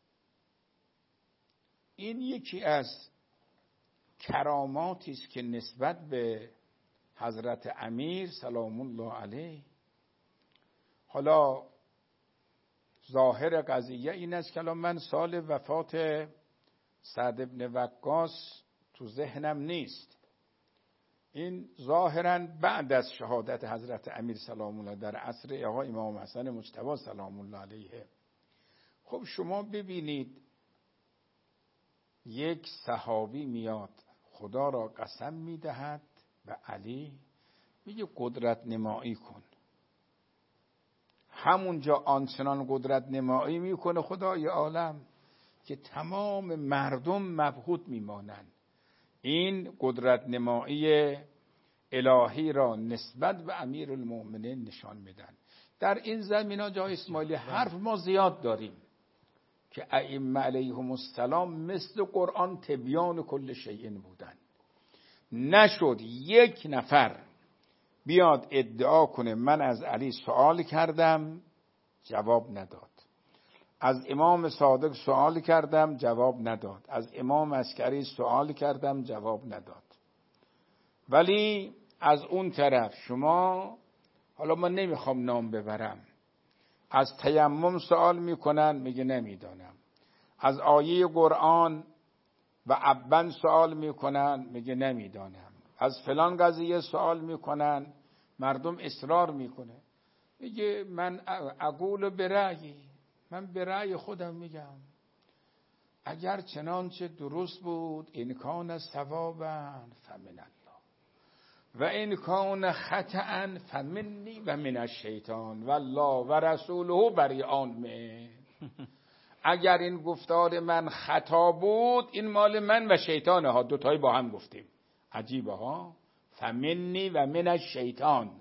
این یکی از کراماتی است که نسبت به حضرت امیر سلام الله علیه. حالا ظاهر قضیه این است که الان من سال وفات سعد بن وقاص تو ذهنم نیست، این ظاهرا بعد از شهادت حضرت امیر سلام الله در عصر آقا امام حسن مجتبی سلام الله علیه. خب شما ببینید یک صحابی میاد خدا را قسم میدهد و علی میگه قدرت نمایی کن. همونجا آنچنان قدرت نمایی میکنه خدای عالم که تمام مردم مبهوت میمانند. این قدرت نمایی الهی را نسبت به امیر المؤمنین نشان میدن. در این زمینه جای اسماعیلی حرف ما زیاد داریم که ائمه علیهم السلام مثل قرآن تبیان کل شیء بودن. نشد یک نفر بیاد ادعا کنه من از علی سوال کردم جواب نداد، از امام صادق سوال کردم جواب نداد، از امام عسکری سوال کردم جواب نداد. ولی از اون طرف شما، حالا من نمیخوام نام ببرم، از تیمم سوال میکنن میگه نمیدانم، از آیه قرآن و عبن سوال میکنن میگه نمیدانم، از فلان قضیه سوال میکنن مردم اصرار میکنه میگه من اقول برأیی، من به رأی خودم میگم اگر چنانچه درست بود این کان صوابا فمن الله و این کان خطأ فمنی و من الشیطان والله و رسوله بریئان منه. اگر این گفتار من خطا بود این مال من و شیطانه ها، دوتایی با هم گفتیم. عجیبه ها. فمنی و من الشیطان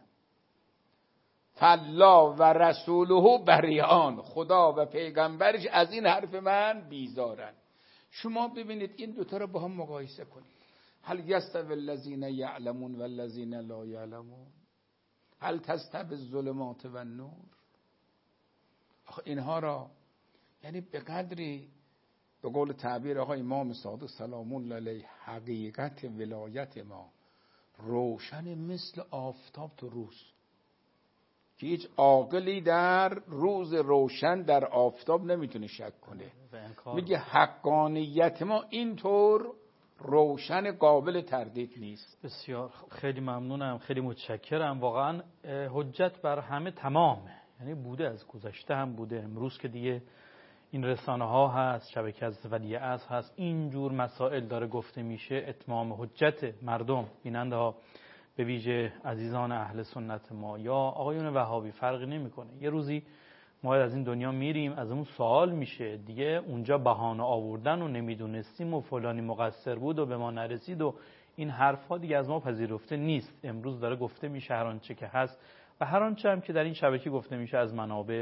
فالله و رسوله بریئان، خدا و پیغمبرش از این حرف من بیزارن. شما ببینید این دوتا رو با هم مقایسه کنید. هل یستوی الذین یعلمون و الذین لا یعلمون؟ هل تستوی الظلمات و النور؟ آخه اینها را یعنی به قدری به قول تعبیر آقای امام صادق سلام الله علیه حقیقت ولایت ما روشن مثل آفتاب تو روز، که هیچ عاقلی در روز روشن در آفتاب نمیتونه شک کنه. میگه حقانیت ما اینطور روشن قابل تردید نیست. بسیار خیلی ممنونم، خیلی متشکرم. واقعا حجت بر همه تمامه، یعنی بوده از گذشته هم بوده، امروز که دیگه این رسانه ها هست، شبکه از ولیعصر هست، اینجور مسائل داره گفته میشه، اتمام حجت مردم بیننده ها، به ویژه عزیزان اهل سنت ما یا آقایون وهابی فرقی نمیکنه. یه روزی ما از این دنیا میریم، از اون سوال میشه دیگه، اونجا بهانه آوردن و نمیدونستیم و فلانی مقصر بود و به ما نرسید و این حرفا دیگه از ما پذیرفته نیست. امروز داره گفته میشه هر آنچه که هست و هر آنچه هم که در این شبکه گفته میشه از منابع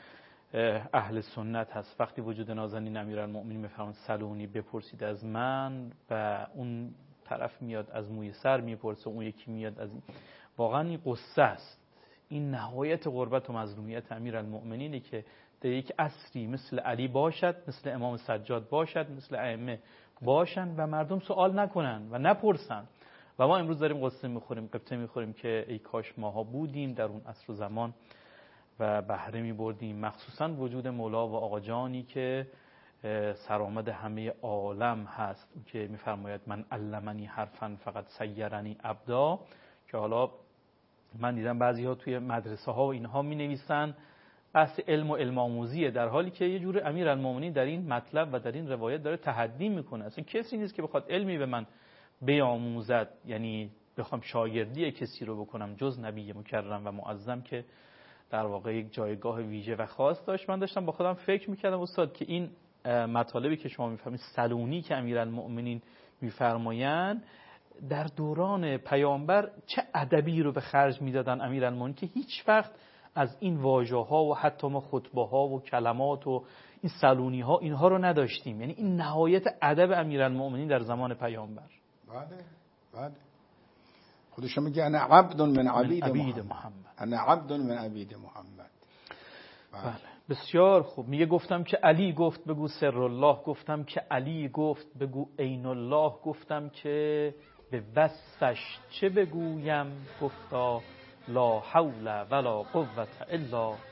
اهل سنت هست. وقتی وجود نازنین امیرالمؤمنین میفرمایند سلونی، بپرسید از من، و اون طرف میاد از موی سر میپرسه، اون یکی میاد از این، واقعا این قصه است. این نهایت غربت و مظلومیت امیرالمؤمنینه که در یک عصری مثل علی باشد، مثل امام سجاد باشد، مثل ائمه باشن و مردم سوال نکنن و نپرسن. و ما امروز داریم قصه میخوریم، قبطه میخوریم که ای کاش ماها بودیم در اون عصر و زمان و بهره میبردیم، مخصوصا وجود مولا و آقا جانی که سرآمد همه عالم هست، که میفرماید من علمنی حرفا فقط سیرنی عبدا، که حالا من دیدم بعضی ها توی مدرسه ها و اینها می نویسن بحث علم و علم آموزیه، در حالی که یه جور امیرالمومنین در این مطلب و در این روایت داره تحدی میکنه. اصلا کسی نیست که بخواد علمی به من بیاموزد، یعنی بخوام شاگردی کسی رو بکنم جز نبی مکرم و معظم که در واقع یک جایگاه ویژه و خاص داشت. من داشتم با خودم فکر میکردم استاد که این مطالبی که شما میفهمید سلونی که امیرالمؤمنین میفرمایند در دوران پیامبر چه ادبی رو به خرج میدادن امیرالمؤمنین که هیچ وقت از این واژه ها و حتی ما خطبه ها و کلمات و این سلونی ها اینها رو نداشتیم. یعنی این نهایت ادب امیرالمؤمنین در زمان پیامبر. بله بله، خودش میگه انا عبد من عبید محمد. محمد انا عبد من عبید محمد. بله. بله بسیار خوب. میگه گفتم که علی گفت بگو سر الله، گفتم که علی گفت بگو عین الله، گفتم که به وصفش چه بگویم، گفتا لا حول ولا قوة الا بالله.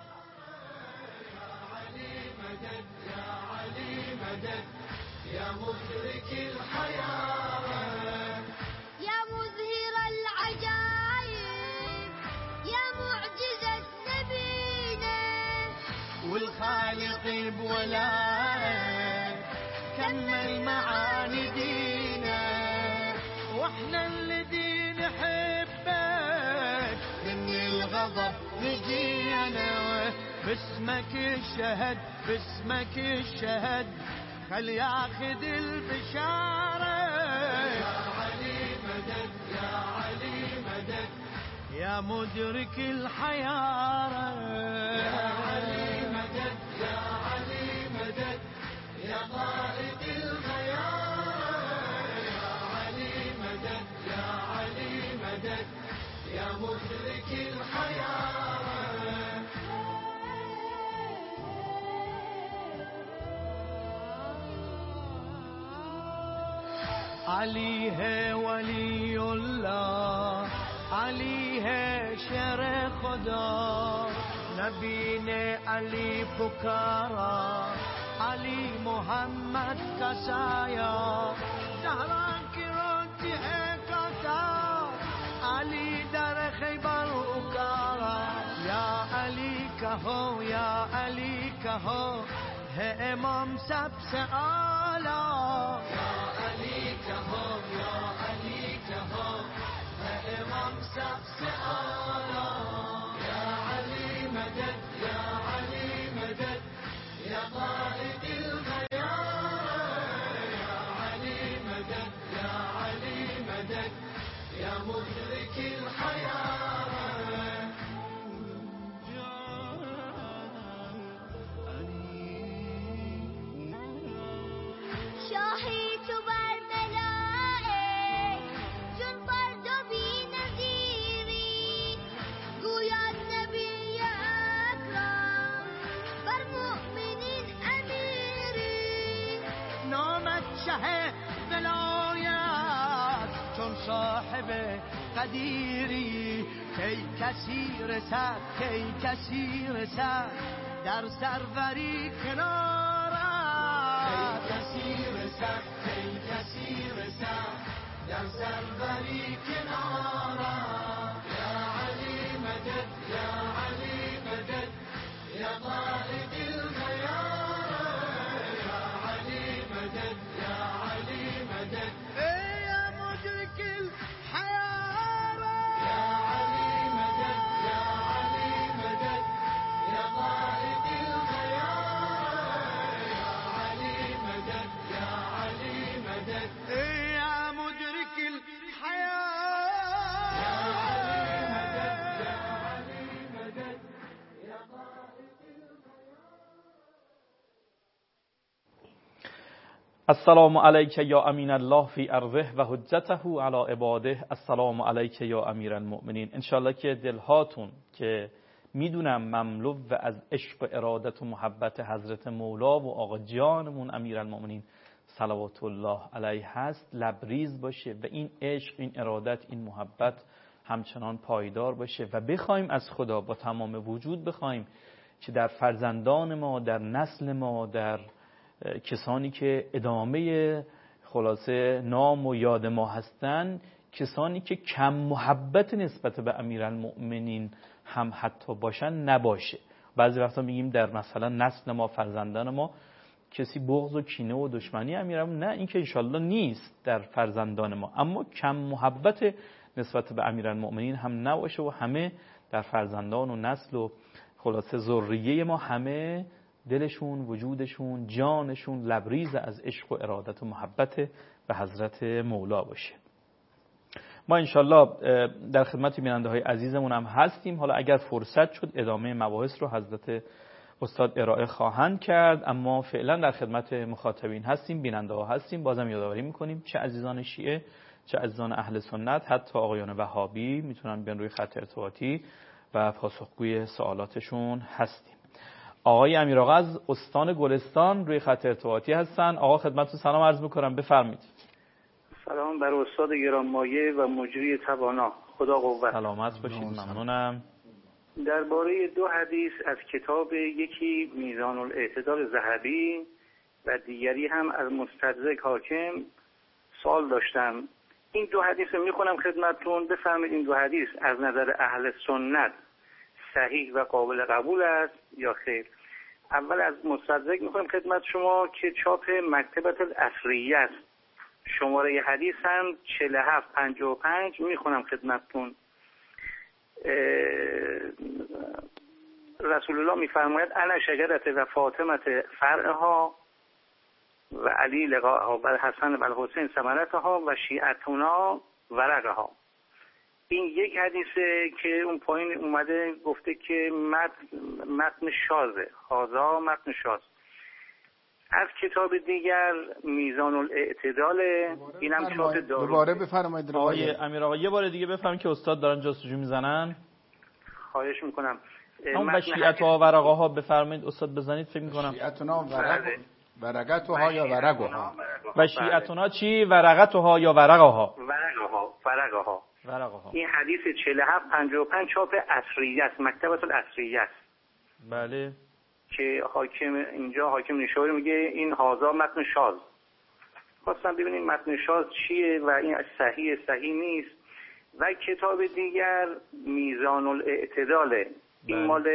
يا مدرك الحياة، يا مظهر العجائب، يا معجزة نبينا، والخالق بولائك كمل معاني دينا، واحنا الذي نحبك من الغضب نجينا، باسمك الشهد باسمك الشهد خل ياخذ البشارة. يا علي مدد يا علي مدد، يا مدرك الحيارة، يا علي مدد يا علي مدد، يا قائد الخيار. يا علي مدد يا علي مدد، يا مدرك الحياة. علي है वली अल्लाह, अली है शर खुदा, नबी ने अली पुकारा, अली मोहम्मद का साया, जहरा की रोटी है काटा, अली दर खैबर उकारा, या अली कहो या अली कहो है इमाम सबसे आला। या अली कहो या अली कहो है इमाम सबसे आला। या अली मदद या अली मदद, या قائد الخيار. या अली मदद या अली मदद, या مدرك الحياة. شاهی تو بر ملائک چون فرد و بی نظیری، گوید نبی اکرم بر مؤمنین امیری. نامت شه ولایت چون صاحب قدیری، کی کسی رسد کی کسی رسد در سروری کنارت. کسی رسد ای کسی رسد در سروری کنارم. یا علی مدد یا علی مدد، یا قائد الخیار. السلام علیک یا امین الله فی ارضه و حجته علی عباده. السلام علیک یا امیر المؤمنین. انشالله که دلهاتون که میدونم مملو و از عشق و ارادت و محبت حضرت مولا و آقا جانمون امیر المؤمنین صلوات الله علیه هست لبریز باشه و این عشق، این ارادت، این محبت همچنان پایدار باشه و بخوایم از خدا با تمام وجود بخوایم که در فرزندان ما، در نسل ما، در کسانی که ادامه خلاصه نام و یاد ما هستن، کسانی که کم محبت نسبت به امیرالمؤمنین هم حتی باشن نباشه. بعضی وقتا میگیم در مثلا نسل ما، فرزندان ما کسی بغض و کینه و دشمنی امیرالمؤمنین، نه، این که انشالله نیست در فرزندان ما، اما کم محبت نسبت به امیرالمؤمنین هم نباشه و همه در فرزندان و نسل و خلاصه ذریه ما همه دلشون، وجودشون، جانشون لبریز از عشق و ارادت و محبت به حضرت مولا باشه. ما انشالله در خدمت بیننده های عزیزمون هم هستیم. حالا اگر فرصت شد ادامه مباحث رو حضرت استاد ارائه خواهند کرد، اما فعلا در خدمت مخاطبین هستیم، بیننده ها هستیم. بازم یادآوری میکنیم چه عزیزان شیعه چه عزیزان اهل سنت، حتی آقایان وهابی میتونن بیان روی خط ارتباطی و پاسخگوی سوالاتشون هستیم. آقای امیرآقا از استان گلستان روی خط ارتباطی هستن. آقا خدمتتون سلام عرض میکنم، بفرمایید. سلام بر استاد گرانمایه و مجری توانا، خدا قوت. سلامت باشید، ممنونم. درباره دو حدیث از کتاب، یکی میزان الاعتدال ذهبی و دیگری هم از مستدرک حاکم، سوال داشتم. این دو حدیث رو میخونم خدمتتون، بفرمایید این دو حدیث از نظر اهل سنت صحیح و قابل قبول است یا خیر. اول از مستدرک میخونم خدمت شما که چاپ مکتبه الاثریه است، شماره حدیث هم چهل و هفت پنجاه و پنج میخونم خدمتتون. رسول الله میفرماید انا شجرت و فاطمه فرعها و علی لقاءها و حسن و الحسین ثمرتها و شیعتنا ورقها. این یک حدیثه که اون پایین اومده گفته که متن متن شاذه، هذا متن شاذ. از کتاب دیگر میزان الاعتدال، اینم چاپ دارو. دوباره بفرمایید آقای امیرآقا یه بار دیگه بفرمایید که استاد دارن جستجو میزنن. خواهش میکنم. اون شیعتها و ورقها بفرمایید استاد بزنید، فکر میکنم شیعتنا ورق ورقتها یا ورقها. و شیعتنا چی؟ ورقتها یا ورقها؟ ورقها ورقها ورقها. این حدیث چهل و هفت پنجاه و پنج چاپ اثریه است، مکتبه الاثریه است. بله. که حاکم اینجا حاکم نشاوری میگه این هازا متن شاذ. خواستم ببینیم متن شاذ چیه و این صحیح صحیح نیست. و کتاب دیگر میزان الاعتدال، این مال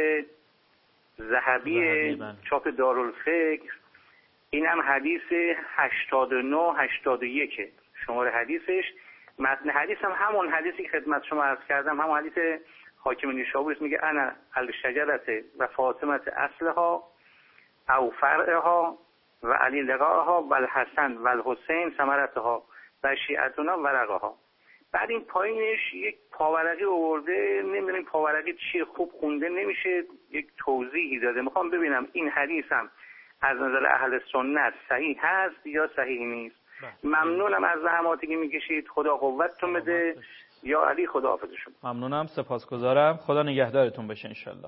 ذهبی، چاپ دارالفکر. این هم حدیث هشتاد و نه هشتاد و یک شماره حدیثش. متن حدیث هم همون حدیثی که خدمت شما عرض کردم، همون حدیث حاکم نیشابوری میگه انا الشجرت و فاطمه اصلها او فرعها و علی لقاءها و الحسن و الحسین ثمرتها و شیعتنا ورقها. بعد این پایینش یک پاورقی آورده، نمیدونم پاورقی چیه، خوب خونده نمیشه، یک توضیحی داده. میخوام ببینم این حدیث هم از نظر اهل سنت صحیح هست یا صحیح نیست. ممنونم از زحماتی که میکشید، خدا قوتتون بده. یا علی خدا حافظ شما. ممنونم، سپاسگزارم، خدا نگهدارتون باشه انشالله.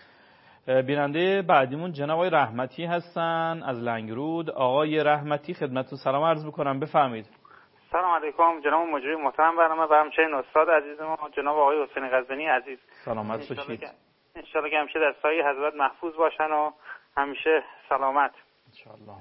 بیننده بعدیمون جناب آقای رحمتی هستن از لنگرود. آقای رحمتی خدمتتون سلام عرض میکنم، بفرمایید. سلام علیکم جناب مجری محترم برنامه و همچنین استاد عزیز ما جناب آقای حسین غزنی عزیز. سلامت باشید. ان شاء الله که همیشه در سایه حضرت محفوظ باشن و همیشه سلامت ان شاء الله.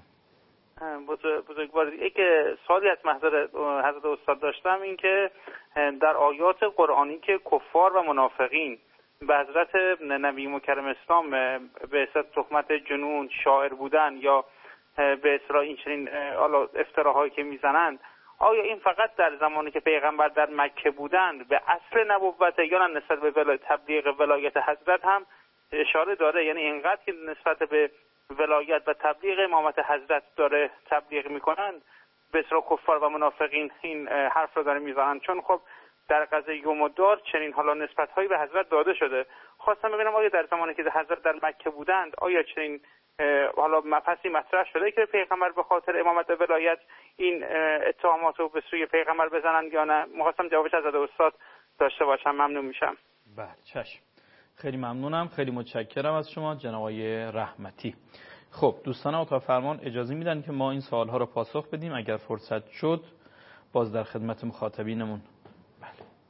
بزرگوار دیگه که سوالی از محضر حضرت استاد داشتم، این که در آیات قرآنی که کفار و منافقین به حضرت نبی مکرم اسلام به حساب تهمت جنون، شاعر بودن یا به اصطلاح این چنین افتراهایی که میزنند، آیا این فقط در زمانی که پیغمبر در مکه بودند به اصل نبوت یا نه نسبت به تبلیغ ولایت حضرت هم اشاره داره؟ یعنی اینقدر که نسبت به ولایت و تبلیغ امامت حضرت داره تبلیغ میکنند، به اصطلاح کفار و منافقین این حرف رو داره میزنند؟ چون خب در قضیه یوم الدار چنین حالا نسبت هایی به حضرت داده شده. خواستم ببینم آیا در زمانی که حضرت در مکه بودند آیا چنین حالا مبحثی مطرح شده که پیغمبر به خاطر امامت و ولایت این اتهامات رو به سوی پیغمبر بزنن یا نه؟ می‌خواستم جوابش از استاد داشته باشم. ممنون میشم. بله چشم. خیلی ممنونم، خیلی متشکرم از شما جناب آقای رحمتی. خب دوستان اتاق فرمان اجازه میدن که ما این سوالها رو پاسخ بدیم اگر فرصت شد باز در خدمت مخاطبینمون. بله.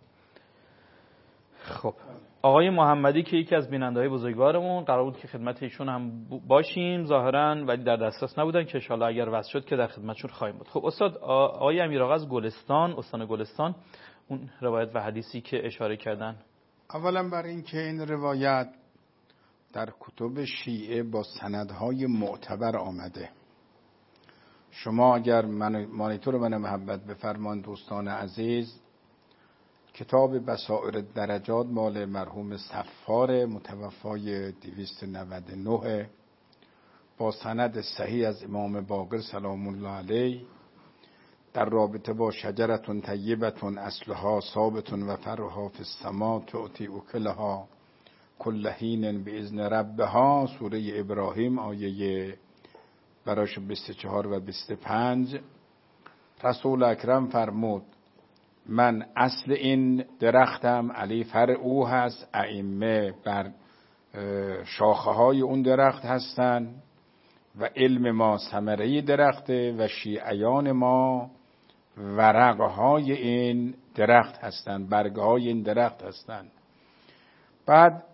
خب آقای محمدی که یکی از بیننده‌های بزرگوارمون قرار بود که خدمت ایشون هم باشیم ظاهراً ولی در دسترس نبودن که ان شاءالله اگر وصل شد که در خدمتشون خواهیم بود. خب استاد آقای امیرآقا از گلستان، استان گلستان، اون روایت و حدیثی که اشاره کردن. اولا برای اینکه این روایت در کتب شیعه با سندهای معتبر آمده. شما اگر من مانیتور من محبت بفرمان دوستان عزیز، کتاب بصائر درجات مال مرحوم صفار متوفای دویست و نود و نه با سند صحیح از امام باقر سلام الله علیه در رابطه با شجرتون طیبتون اصلها ثابتون و فرها فی السما تعطی اکلها کل حین باذن ربها، سوره ابراهیم آیه براش بیست و چهار و بیست و پنج، رسول اکرم فرمود من اصل این درختم، علی فرع او هست، ائمه بر شاخه های اون درخت هستند و علم ما ثمره درخته و شیعیان ما ورقهای این درخت هستند، برگهای این درخت هستند. بعد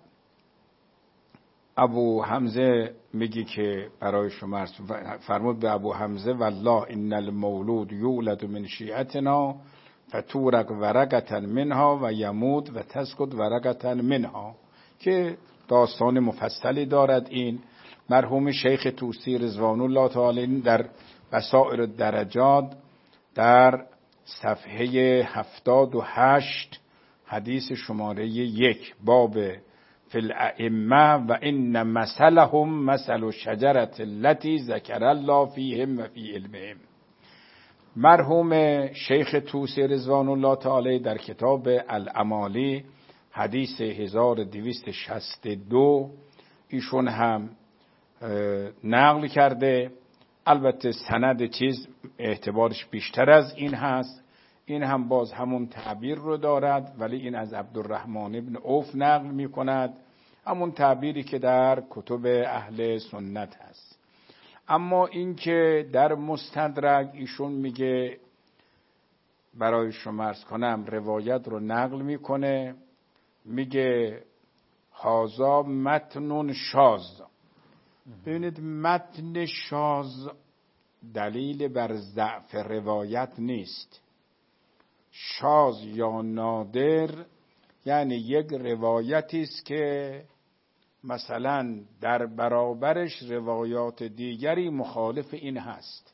ابو حمزه میگی که برای شما فرمود به ابو حمزه والله ان المولود یولد من شیعتنا فتورق ورقتا منها و یموت و تسقط ورقتا منها، که داستان مفصلی دارد. این مرحوم شیخ طوسی رضوان الله تعالی در بصائر درجات در صفحه هفتاد و هشت حدیث شماره یک باب فی الائمه و ان مثلهم مثل شجرة التي ذکر الله فیهم و فی علمهم، مرحوم شیخ طوسی رضوان الله تعالی در کتاب الامالی حدیث هزار و دویست و شصت و دو ایشون هم نقل کرده. البته سند چیز اعتبارش بیشتر از این هست، این هم باز همون تعبیر رو دارد ولی این از عبدالرحمن ابن عوف نقل می کند، همون تعبیری که در کتب اهل سنت هست. اما این که در مستدرک ایشون میگه برای شما عرض کنم روایت رو نقل میکنه، میگه هازا متن شاذ. ببینید متن شاذ دلیل بر ضعف روایت نیست. شاذ یا نادر یعنی یک روایتی است که مثلا در برابرش روایات دیگری مخالف این هست.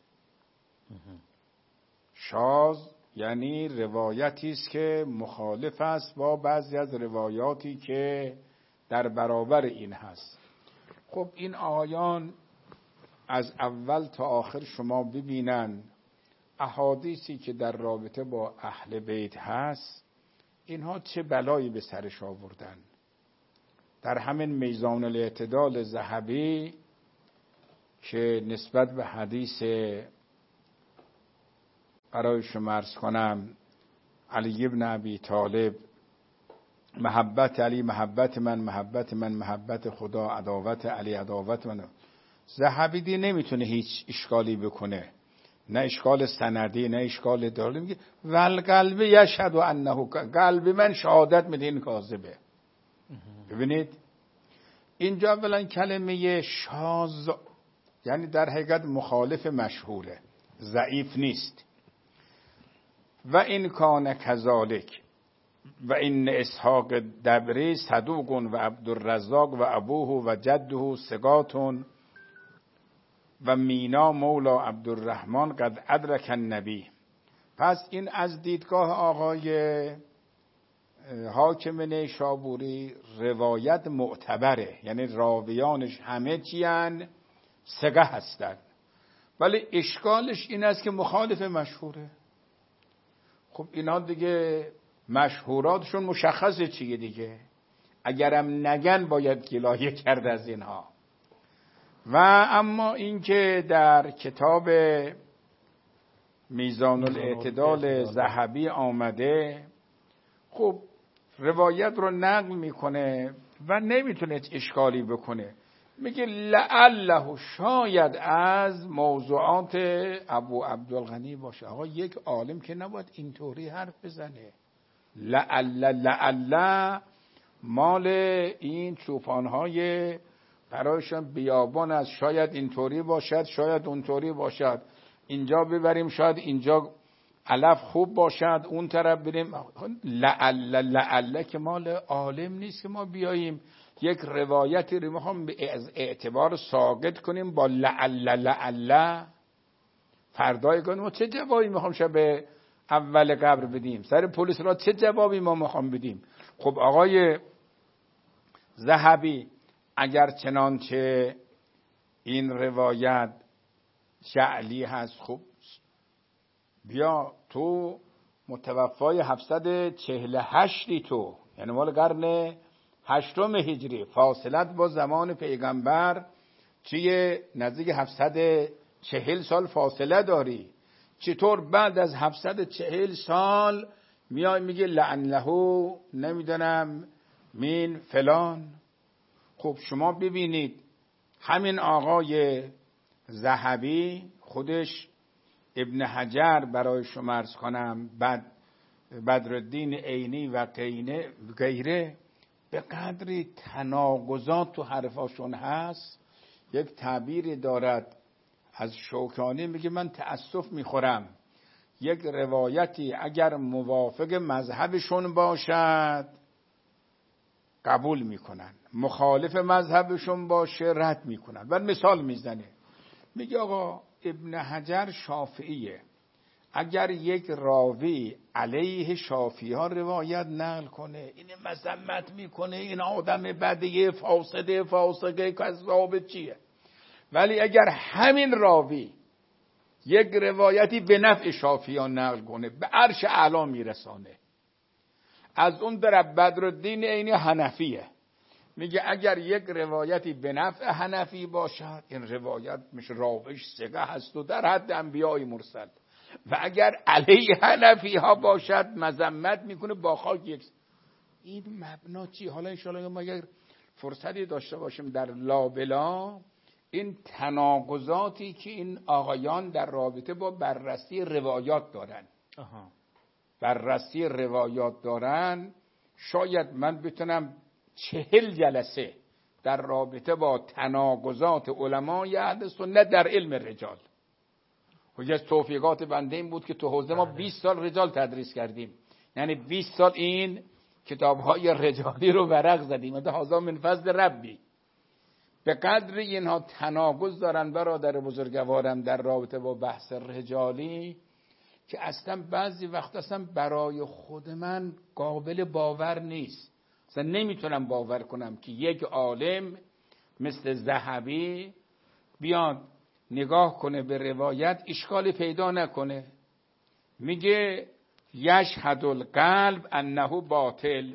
شاذ یعنی روایتی است که مخالف است با بعضی از روایاتی که در برابر این هست. خب این آیان از اول تا آخر شما ببینن احادیثی که در رابطه با اهل بیت هست، اینها چه بلایی به سرش آوردن. در همین میزان الاعتدال ذهبی که نسبت به حدیث برای شما عرض کنم علی ابن ابی طالب محبت علی محبت من، محبت من محبت خدا، عداوت علی عداوت من، ذهبی دی نمیتونه هیچ اشکالی بکنه، نه اشکال سندی نه اشکال دالی. میگه والقلب یشهد انه، قلب من شهادت میده این کاذبه. ببینید اینجا اولا کلمه شاذ یعنی در حقیقت مخالف مشهوره، ضعیف نیست. و این کان کذالک و این اسحاق دبری صدوق و عبدالرزاق و ابوه و جده ثقاتون و مینا مولا عبدالرحمن قد ادرک النبی. پس این از دیدگاه آقای حاکم نیشابوری روایت معتبره، یعنی راویانش همه چیان ثقه هستند، ولی اشکالش این است که مخالف مشهوره. خب اینا دیگه مشهوراتشون مشخصه چیه دیگه، اگرم نگن باید گلایه کرد از اینها. و اما اینکه در کتاب میزان الاعتدال ذهبی آمده، خب روایت رو نقل میکنه و نمیتونه اشکالی بکنه، میگه لعله شاید از موضوعات ابو عبدالغنی باشه. آقا یک عالم که نباید اینطوری حرف بزنه. لعله لعله مال این چوپانهای برایشان بیابان است، شاید اینطوری باشد شاید اونطوری باشد، اینجا ببریم شاید اینجا علف خوب باشد اون طرف بریم. لعله لعله که مال عالم نیست که ما بیاییم یک روایتی رو میخوام از اعتبار ساقط کنیم با لعله لعله. فردای کنیم ما چه جوابی میخوام شب اول قبر بدیم؟ سر پلیس را چه جوابی ما میخوام بدیم؟ خب آقای ذهبی اگر چنانچه این روایت جعلی هست، خب بیا تو متوفای هفتصد و چهل و هشتی تو، یعنی مال قرن هشتم هجری، فاصلت با زمان پیغمبر چیه؟ نزدیک هفتصد و چهل سال فاصله داری. چطور بعد از هفتصد و چهل سال میای میگه لعنه نمیدونم من فلان؟ خب شما ببینید همین آقای ذهبی خودش ابن حجر برای شما عرض کنم، بعد بدرالدین عینی و غیره به قدری تناقضات تو حرفاشون هست. یک تعبیری دارد از شوکانی، میگه من تأسف میخورم یک روایتی اگر موافق مذهبشون باشد قبول میکنن، مخالف مذهبشون باشه رد میکنن. بعد مثال میزنه، میگه آقا ابن حجر شافعیه، اگر یک راوی علیه شافعی ها روایت نقل کنه این مذمت میکنه، این آدم بدیه فاسده فاسقه کذاب چیه. ولی اگر همین راوی یک روایتی به نفع شافعی ها نقل کنه به عرش اعلا میرسانه. از اون طرف بدرالدین عینی حنفیه، میگه اگر یک روایتی به نفع حنفی باشد این روایت میشه راویش ثقه هست و در حد انبیاء مرسل، و اگر علیه حنفی ها باشد مذمت میکنه با خاک یک. این مبنا چی؟ حالا انشاءالله ما اگر فرصتی داشته باشیم در لابلا این تناقضاتی که این آقایان در رابطه با بررسی روایات دارن آها. بررسی روایات دارن، شاید من بتونم چهل جلسه در رابطه با تناقضات علمای اهل سنت در علم رجال. و از توفیقات بنده این بود که تو حوزه ما بیست سال رجال تدریس کردیم، یعنی بیست سال این کتاب‌های رجالی رو ورق زدیم. ده هزار من فضل ربی. به قدر اینها تناقض دارن برادر بزرگوارم در رابطه با بحث رجالی که اصلا بعضی وقت اصلا برای خود من قابل باور نیست. اصلا نمیتونم باور کنم که یک عالم مثل ذهبی بیاد نگاه کنه به روایت اشکالی پیدا نکنه. میگه یشهد القلب انه باطل.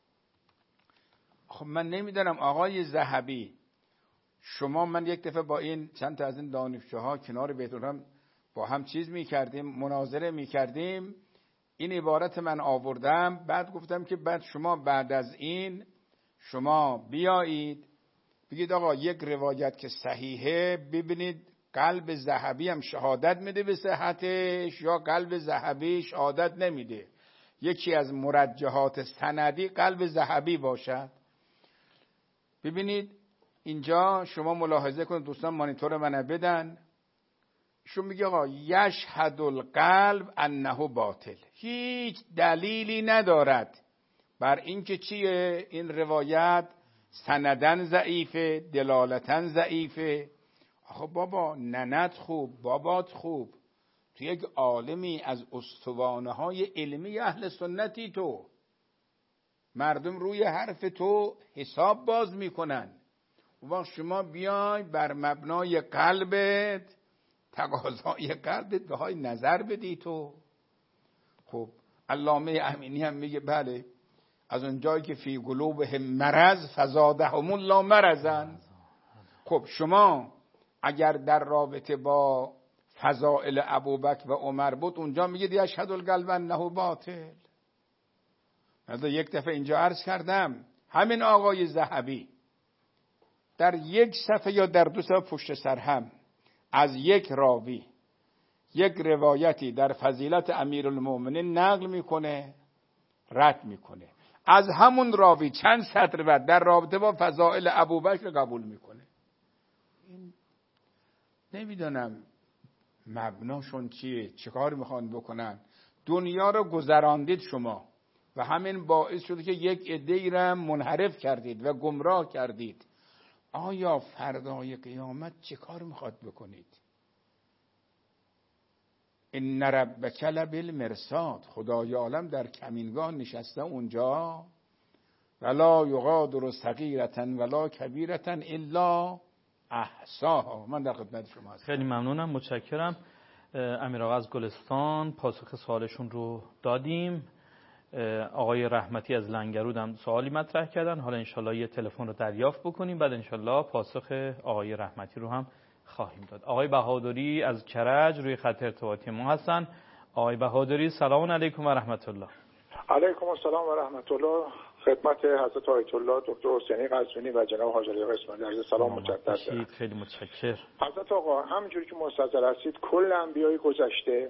خب من نمیدونم آقای ذهبی، شما من یک دفعه با این چند تا از این دانشجوها کنار بیت الرحم با هم چیز میکردیم، مناظره میکردیم، این عبارت من آوردم، بعد گفتم که بعد شما بعد از این شما بیایید بگید آقا یک روایت که صحیحه ببینید قلب ذهبی هم شهادت میده به صحتش یا قلب ذهبی شهادت نمیده. یکی از مرجحات سندی قلب ذهبی باشد. ببینید اینجا شما ملاحظه کنید، دوستان مانیتور منو بدن، شما میگه آقا یشهد القلب انه باطل، هیچ دلیلی ندارد بر اینکه چیه این روایت سندن ضعیفه دلالتن ضعیفه. آخه بابا ننت خوب بابات خوب، تو یک عالمی از استوانه های علمی اهل سنتی، تو مردم روی حرف تو حساب باز میکنن و وقت شما بیای بر مبنای قلبت تقاضای قلبت بهای نظر بدی تو. خب علامه امینی هم میگه بله از اون جایی که فی قلوبهم مرض فزادهم الله مرضا. خب شما اگر در رابطه با فضائل ابوبکر و عمر بود اونجا میگه یشهد القلب انه باطل. من یک دفعه اینجا عرض کردم همین آقای ذهبی در یک صفحه یا در دو صفحه پشت سر هم از یک راوی یک روایتی در فضیلت امیرالمومنین نقل میکنه، رد میکنه، از همون راوی چند سطر بعد در رابطه با فضائل ابوبکر قبول میکنه. این نمیدونم مبناشون چیه، چه کار میخوان بکنن. دنیا رو گذراندید شما و همین باعث شده که یک عده‌ای را منحرف کردید و گمراه کردید. آیا فردای قیامت چه کار میخواد بکنید؟ ان ربک لبالمرصاد، خدای عالم در کمینگاه نشسته اونجا، ولا یغادر صغیرة ولا کبیرة الا احصاها. من در خدمت شما هستم. خیلی ممنونم، متشکرم. امیر آقا از گلستان پاسخ سوالشون رو دادیم. آقای رحمتی از لنگرود هم سوالی مطرح کردن. حالا انشالله یه تلفن رو دریافت بکنیم، بعد انشالله پاسخ آقای رحمتی رو هم خواهیم داد. آقای بهادری از کرج روی خط ارتباطی ما هستن. آقای بهادری سلام علیکم و رحمت الله. علیکم السلام و رحمت الله. خدمت حضرت آیت الله دکتر حسینی قزوینی و جناب حاج علی اسماعیلی علیه السلام مجدد دارم. خیلی متشکرم. حضرت آقا همونجوری که مستظر هستید کل انبیای گذشته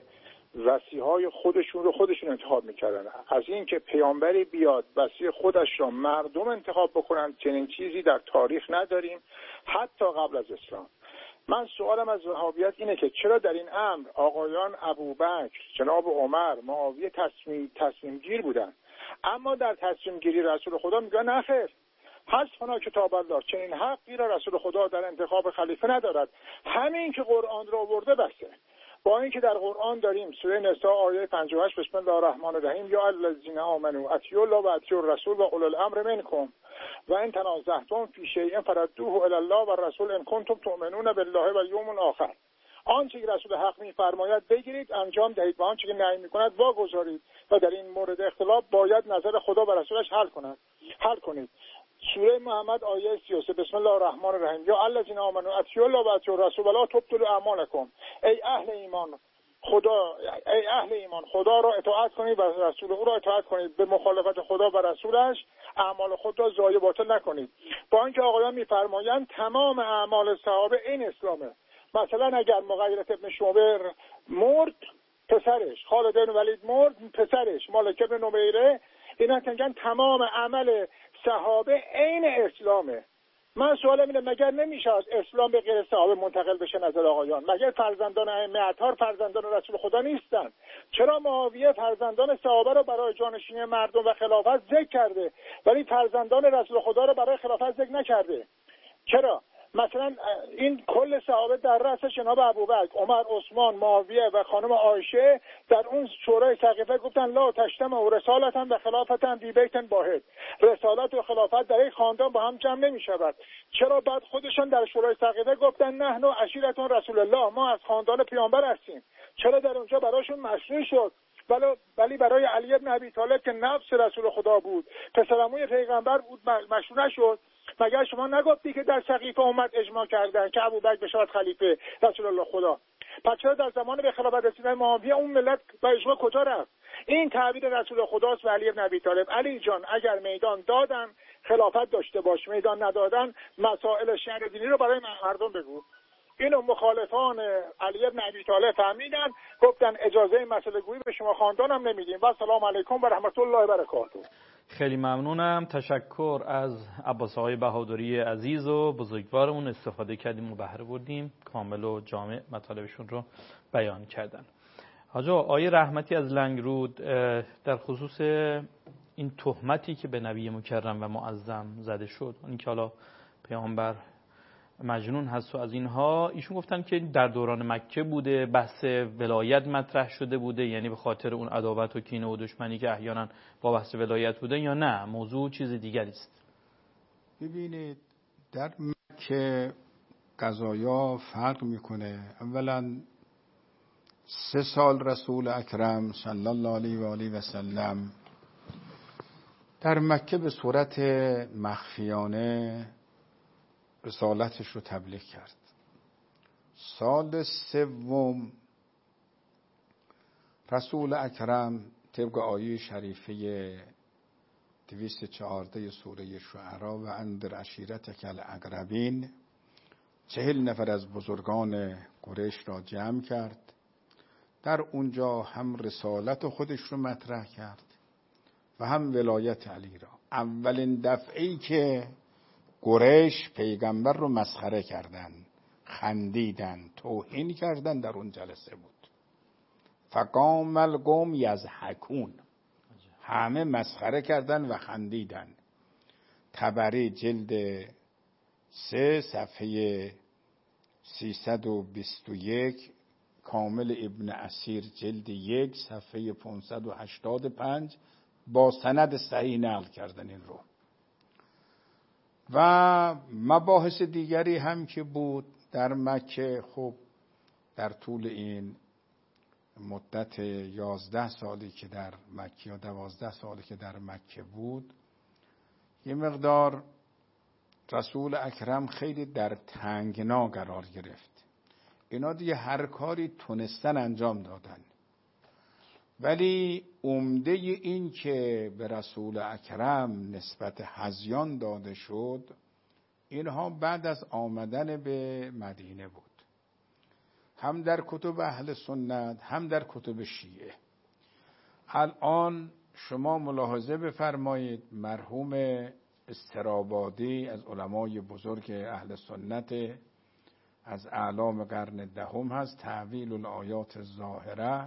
وصیهای خودشون رو خودشون انتخاب میکردن. از این که پیامبری بیاد وصی خودش رو مردم انتخاب بکنن چنین چیزی در تاریخ نداریم حتی قبل از اسلام. من سوالم از وهابیت اینه که چرا در این امر آقایان ابوبکر، جناب عمر، معاویه تصمیم تصمیم گیر بودن، اما در تصمیم گیری رسول خدا میگه نه خیر، حسبنا کتاب الله، چنین حقی را رسول خدا در انتخاب خلیفه ندارد. همین که قرآن را آورده بسه. با اینکه در قرآن داریم سوره نساء آیه پنجاه و هشت بسم الله الرحمن الرحیم یا الذین آمنوا اطیعوا الله و اطیعوا الرسول و اولی الامر منکم و ان تنازعتم فی شیء فردوه الی الله و الرسول ان کنتم تؤمنون بالله و الیوم الاخر. آنچه که رسول حق می‌فرماید بگیرید، انجام دهید، و آنچه که نهی می‌کند واگذارید و در این مورد اختلاف باید نظر خدا و رسولش حل کند حل کنید. سوره محمد آیه سی و سه بسم الله الرحمن الرحیم یا الذین آمنوا اطیعوا الله و اطیعوا الرسول ولا تبطلوا اعمالکم. ای اهل ایمان خدا ای اهل ایمان خدا را اطاعت کنید و رسول او را اطاعت کنید، به مخالفت خدا و رسولش اعمال خود را ضایع باطل نکنید. با اینکه آقایان می‌فرمایند تمام اعمال صحابه این اسلامه. مثلا اگر مغیرة ابن شعبه مرد پسرش، خالد بن ولید مرد پسرش، مالک بن نمیره، اینا میگن تمام عمل صحابه عین اسلامه. من سوالم اینه مگر نمیشه از اسلام به غیر صحابه منتقل بشه نظر آقایان؟ مگر فرزندان ائمه اطهار فرزندان رسول خدا نیستن؟ چرا معاویه فرزندان صحابه رو برای جانشینی مردم و خلافت ذکر کرده ولی فرزندان رسول خدا رو برای خلافت ذکر نکرده؟ چرا؟ مثلا این کل صحابه در رأس جناب ابوبکر، عمر، عثمان، معاویه و خانم عایشه در اون شورای سقیفه گفتن لا تجتمع و رسالتا و خلافتا فی بیت واحد. رسالت و خلافت در یک خاندان با هم جمع نمی شود. چرا بعد خودشان در شورای سقیفه گفتن نحن عشیرة رسول الله، ما از خاندان پیامبر هستیم؟ چرا در اونجا براشون مشروع شد ولی ولی برای علی بن ابی طالب که نفس رسول خدا بود، پسرعموی پیغمبر بود، مشروع نشد؟ مگر شما نگفتی که در سقیفه امت اجماع کردن که ابوبکر بشود خلیفه رسول الله خدا؟ پس چرا در زمان به خلافت رسیدن معاویه اون ملت با اجماع کجا رفت؟ این تعبیر رسول خداست و علی بن ابی طالب. علی جان اگر میدان دادن خلافت داشته باش، میدان ندادن مسائل شرع دینی رو برای مردم بگو. اینو مخالفان علی بن ابی طالب فهمیدن، گفتن اجازه مسئله گویی به شما خاندانم نمیدیم. و سلام علیکم و رحمت الله و برکاته. خیلی ممنونم، تشکر از عباس آقای بهادری عزیز و بزرگوارمون، استفاده کردیم و بهره بردیم، کامل و جامع مطالبشون رو بیان کردن. حاج آقای رحمتی از لنگرود در خصوص این تهمتی که به نبی مکرم و معظم زده شد، این که حالا پیامبر مجنون هست و از اینها، ایشون گفتن که در دوران مکه بوده، بحث ولایت مطرح شده بوده، یعنی به خاطر اون عداوت و کینه و دشمنی که احیانا با بحث ولایت بوده، یا نه موضوع چیز دیگری است؟ ببینید در مکه قضایا فرق میکنه. اولا سه سال رسول اکرم صلی الله علیه و آله و سلم در مکه به صورت مخفیانه رسالتش رو تبلیغ کرد. سال سوم رسول اکرم طبق آیه شریفه دویست و چهارده سوره شعراء و انذر عشیرتک الاقربین چهل نفر از بزرگان قریش را جمع کرد. در اونجا هم رسالت خودش رو مطرح کرد و هم ولایت علی را. اولین دفعه‌ای که قریش پیغمبر رو مسخره کردن، خندیدن، توهین کردن در اون جلسه بود. فقام القوم یضحکون، همه مسخره کردن و خندیدن. طبری جلد سه صفحه سیصد و بیست و یک، کامل ابن اسیر جلد یک صفحه پانصد و هشتاد و پنج با سند صحیح نقل کردن این رو. و مباحث دیگری هم که بود در مکه، خب در طول این مدت یازده سالی که در مکه یا دوازده سالی که در مکه بود، یه مقدار رسول اکرم خیلی در تنگنا قرار گرفت. اینا دیگه هر کاری تونستن انجام دادن، ولی عمده این که به رسول اکرم نسبت هذیان داده شد، اینها بعد از آمدن به مدینه بود، هم در کتب اهل سنت هم در کتب شیعه. الان شما ملاحظه بفرمایید، مرحوم استرابادی از علمای بزرگ اهل سنت از اعلام قرن دهم هست، تأویل الآیات الظاهره،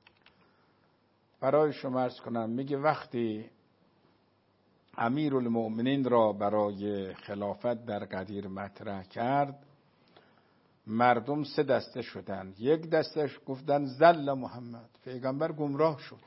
برای شما عرض کنم میگه وقتی امیر المؤمنین را برای خلافت در قدیر مطرح کرد، مردم سه دسته شدند. یک دستش گفتن زل محمد، پیغمبر گمراه شد.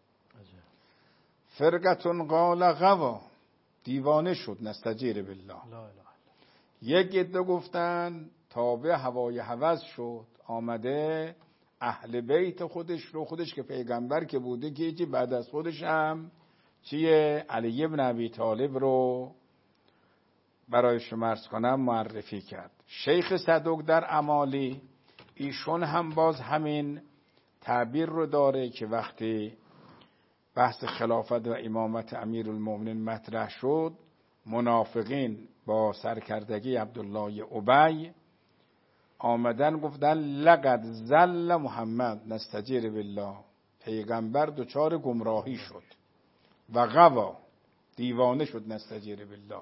فرقتون قال غوا، دیوانه شد، نستجیر بالله. یک عده گفتن تابع هوای هوس شد، آمده اهل بیت خودش رو، خودش که پیغمبر که بوده که چی بعد از خودش هم چیه علی ابن ابی طالب رو برای شما عرض کنم معرفی کرد. شیخ صدوق در امالی ایشون هم باز همین تعبیر رو داره که وقتی بحث خلافت و امامت امیرالمومنین مطرح شد، منافقین با سرکردگی عبدالله ابی آمدن گفتن لقد زل محمد نستجیر بالله، پیغمبر دچار گمراهی شد و غوا، دیوانه شد، نستجیر بالله.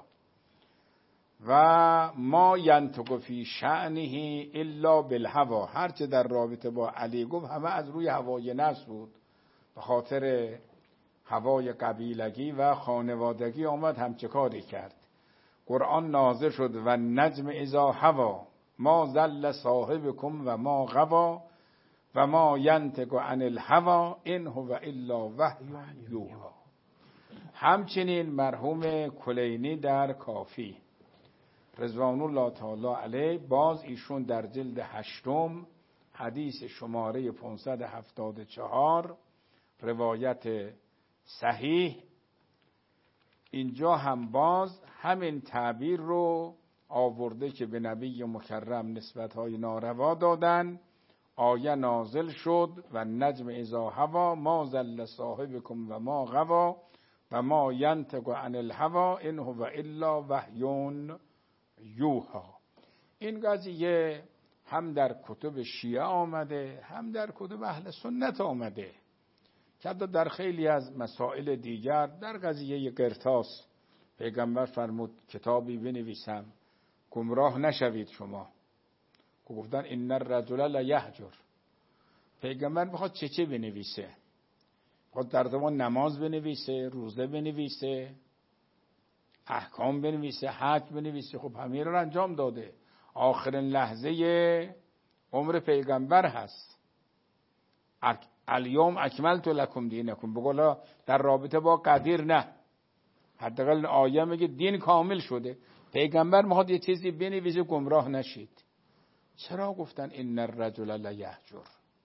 و ما ینطق فی شأنه الا بالهوا، هرچه در رابطه با علی گفت همه از روی هوای نفس بود، به خاطر هوای قبیلگی و خانوادگی آمد همچه کاری کرد. قرآن نازل شد و نجم اذا هوا ما ضل صاحبکم و ما غوا و ما ینطق عن الهوا ان هو الا وحی یوحی. همچنین مرحوم کلینی در کافی رضوان الله تعالی علیه، باز ایشون در جلد هشتم حدیث شماره پانصد و هفتاد و چهار روایت صحیح، اینجا هم باز همین تعبیر رو آورده که به نبی مکرم نسبت‌های ناروا دادن. آیه نازل شد و نجم اذا هوا ما ضل صاحبکم و ما غوا و ما ینطق عن الهوا ان هو الا وحی یوحی. این قضیه هم در کتب شیعه آمده هم در کتب اهل سنت آمده، که حتی در خیلی از مسائل دیگر، در قضیه قرطاس پیغمبر فرمود کتابی بنویسم گمراه نشوید شما، گفتن ان الرجل لیهجر، پیغمبر میخواد چه چه بنویسه، خود در زمان نماز بنویسه، روزه بنویسه، احکام بنویسه، حج بنویسه. خب همه رو انجام داده، آخرین لحظه عمر پیغمبر هست. الیوم اکملت لکم دینکم، بقولا در رابطه با قدیر نه، حداقل آیه میگه دین کامل شده، پیغمبر میخواد یه چیزی بنویسه گمراه نشید. چرا گفتن ان الرجل لیهجر؟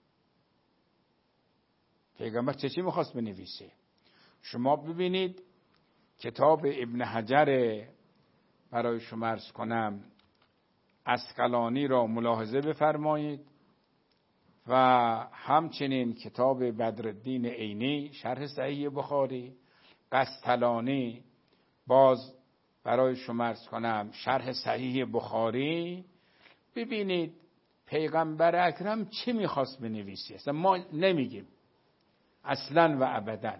پیغمبر چه چی میخواست بنویسه؟ شما ببینید کتاب ابن حجر برای شما عرض کنم عسقلانی را ملاحظه بفرمایید و همچنین کتاب بدرالدین عینی شرح صحیح بخاری، قسطلانی باز برای شما عرض کنم شرح صحیح بخاری. ببینید پیغمبر اکرم چی میخواست بنویسی، اصلا ما نمیگیم اصلا و ابدا.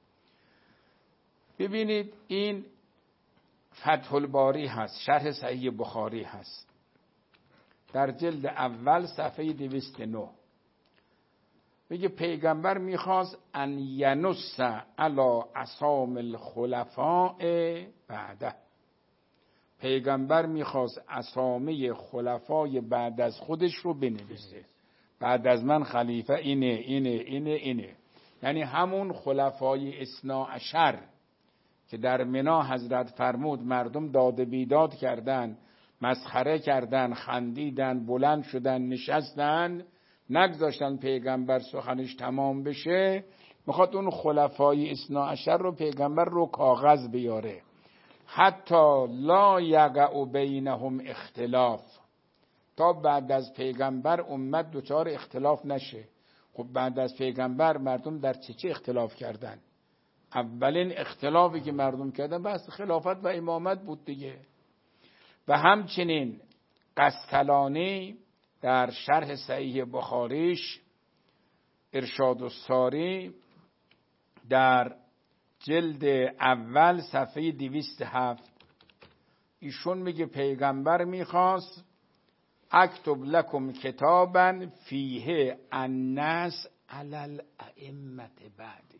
ببینید این فتح الباری هست، شرح صحیح بخاری هست، در جلد اول صفحه دویست و نه میگه پیغمبر میخواست ان ینص علی اسام الخلفاء بعده. پیغمبر میخواست اسامی خلفای بعد از خودش رو بنویسه. بعد از من خلیفه اینه اینه اینه اینه، یعنی همون خلفای اثنا عشر که در منا حضرت فرمود مردم داد بیداد کردن، مسخره کردن، خندیدن، بلند شدن، نشستن، نگذاشتن پیغمبر سخنش تمام بشه. میخواد اون خلفای اثنا عشر رو پیغمبر رو کاغذ بیاره، حتی لا یقع بینهم اختلاف، تا بعد از پیغمبر امت دچار اختلاف نشه. خب بعد از پیغمبر مردم در چه چه اختلاف کردن؟ اولین اختلافی که مردم کردن بحث خلافت و امامت بود دیگه. و همچنین قسطلانی در شرح صحیح بخاریش ارشاد الساری در جلد اول صفحه دویست و هفت ایشون میگه پیغمبر میخواست اکتب لکم کتابا فیه الناس علی الائمه بعدی.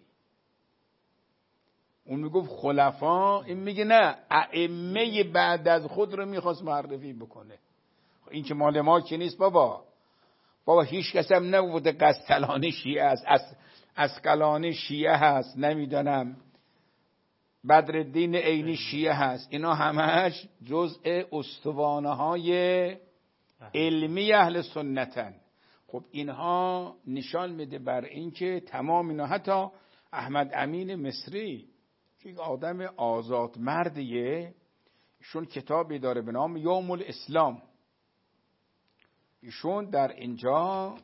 اون میگفت خلفا، این میگه نه، ائمه بعد از خود رو میخواست معرفی بکنه. این که مال ما که نیست بابا، بابا هیچ کس هم نبوده قسطلانی شیعه است، از عسقلانی شیعه هست، نمیدونم بدرالدین عینی شیعه هست، اینا همش جزء استوانه های علمی اهل سنتن. خب اینها نشان میده بر این که تمام اینا، حتی احمد امین مصری که آدم آزاد مردیه، ایشون کتابی داره به نام یوم الاسلام. ایشون در اینجا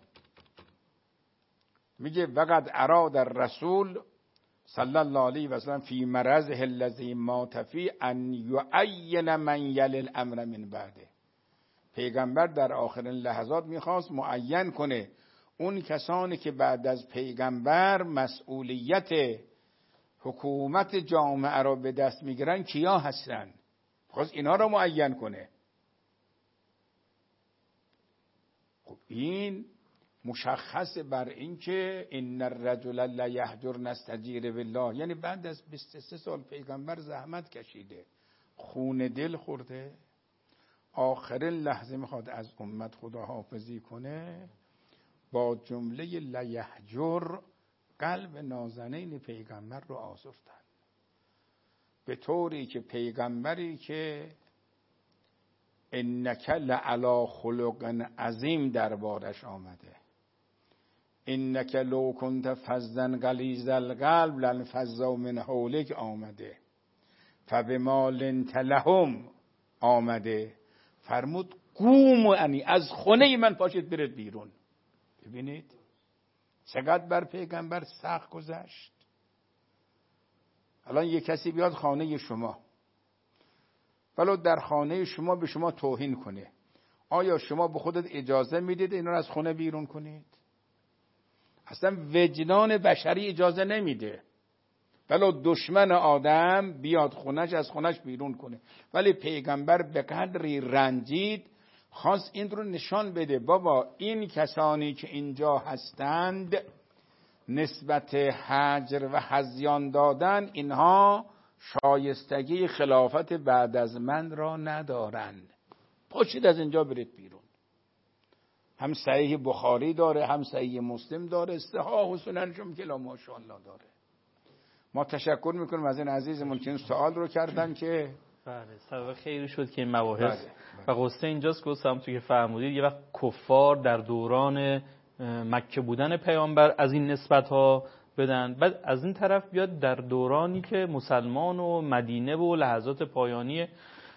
میگه وقد اراد الرسول صلی الله علیه و سلم فی مرضه الذی مات فی ان یعین من یلی الامر من بعده. پیغمبر در آخرین لحظات میخواست معین کنه اون کسانی که بعد از پیغمبر مسئولیت حکومت جامعه را به دست میگیرن کیا هستن، خواست اینا را معین کنه. خب این مشخص بر این که ان الرجل لیهجر نستجیر بالله، یعنی بعد از بیست و سه سال پیغمبر زحمت کشیده، خون دل خورده، آخرین لحظه میخواد از امت خداحافظی کنه، با جمله لیهجر قلب نازنین پیغمبر رو آزردن، به طوری که پیغمبری که انک لعلی خلق عظیم دربارش آمده، انک لو کنت فظا غلیظ القلب لانفضوا من حولک آمده، فبما لنت لهم آمده، فرمود قوم انی، از خونه من پاشید برید بیرون. ببینید چقدر بر پیغمبر سخت گذشت. الان یک کسی بیاد خانه شما، ولو در خانه شما به شما توهین کنه، آیا شما به خودت اجازه میدید اینا رو از خونه بیرون کنید؟ اصلا وجدان بشری اجازه نمیده. ولو دشمن آدم بیاد خونش، از خونش بیرون کنه. ولی پیغمبر به قدری رنجید خواست این رو نشان بده بابا این کسانی که اینجا هستند نسبت هجر و هذیان دادن، اینها شایستگی خلافت بعد از من را ندارند، پاشید از اینجا برید بیرون. هم صحیح بخاری داره، هم صحیح مسلم داره، صحاح و سننشون که لا ماشاءالله داره. ما تشکر میکنیم از این عزیزمون که این سوال رو کردن که بله سبب خیلی شد که این مباحث و قصه اینجاست که هم تو که فرمودید یه وقت کفار در دوران مکه بودن پیامبر از این نسبت ها بدن، بعد از این طرف بیاد در دورانی که مسلمان و مدینه و لحظات پایانی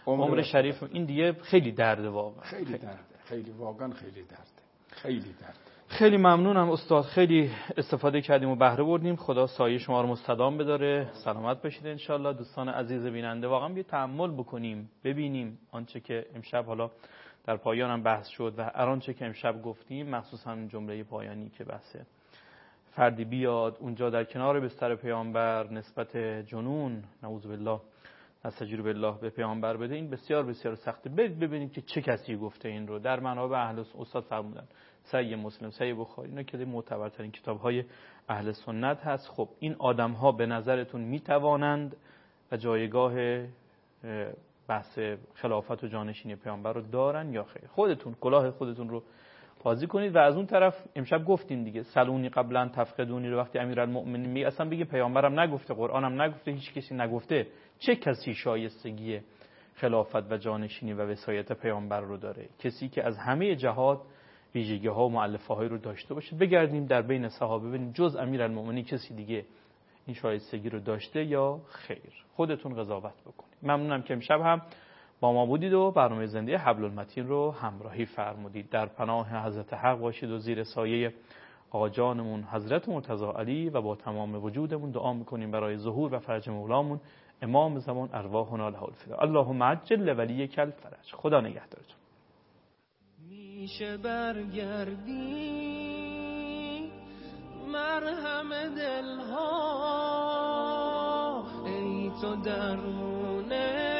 عمر, عمر شریف این دیگه خیلی درده واقعا. خیلی درده، خیلی واقعا خیلی درده، خیلی درده. خیلی ممنونم استاد، خیلی استفاده کردیم و بهره بردیم. خدا سایه شما رو مستدام بداره، سلامت باشید انشالله. دوستان عزیز بیننده واقعا بیا تأمل بکنیم، ببینیم آنچه که امشب حالا در پایان هم بحث شد و هر آنچه که امشب گفتیم، مخصوصا جمله پایانی که بحثه فردی بیاد اونجا در کنار بستر پیامبر نسبت جنون نعوذ بالله نستجیر بالله به پیامبر بده، این بسیار بسیار سخته. برید ببینید که چه کسی گفته این رو. در منابع اهل استاد فرمودن صحیح مسلم، صحیح بخاری، اینا که معتبرترین کتاب‌های اهل سنت هست. خب این آدم‌ها به نظرتون میتوانند و جایگاه بحث خلافت و جانشینی پیامبر رو دارن یا خیر؟ خودتون کلاه خودتون رو بازی کنید. و از اون طرف امشب گفتیم دیگه، سلونی قبلا تفقدونی رو وقتی امیرالمؤمنین می اصلا بگه پیامبرم نگفته، قرآنم نگفته، هیچ کسی نگفته، چه کسی شایستگی خلافت و جانشینی و وصایت پیامبر رو داره؟ کسی که از همه جهات ویژگی ها و مؤلفه های رو داشته باشه. بگردیم در بین صحابه ببینیم جز امیرالمؤمنین کسی دیگه این شایستگی رو داشته یا خیر. خودتون قضاوت بکنید. ممنونم که امشب هم با ما بودید و برنامه زنده حبل المتین رو همراهی فرمودید. در پناه حضرت حق باشید و زیر سایه آقا جانمون حضرت مرتضی علی و با تمام وجودمون دعا میکنیم برای ظهور و فرج مولامون امام زمان ارواحنا له الفدا. اللهم عجل ولیک الفرج. خدا نگهدارتون. میشه برگردی مرهم دلها، ای تو درمونه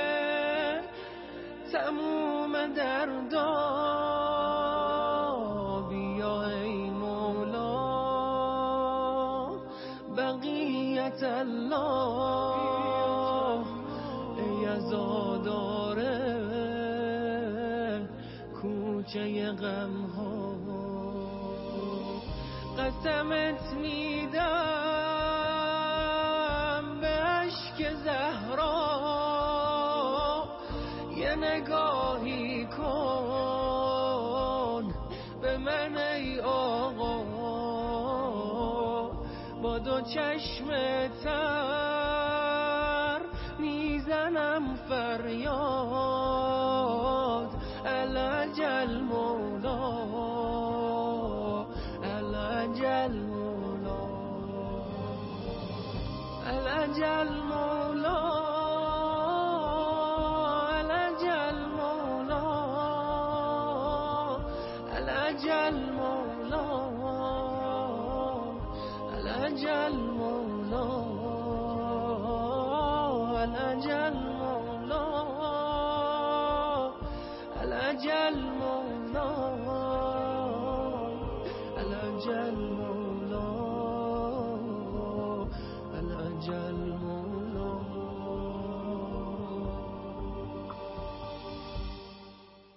تموم دردا، بیا ای مولا بقیت الله، ای عزاداره کوچه غم ها، قسمت میدم به اشک زهرا، یه نگاهی کن به من ای آقا، با دو چشم تر میزنم فریاد، العجل مولا العجل مولا العجل مولا العجل مولا العجل مولا العجل مولا العجل مولا العجل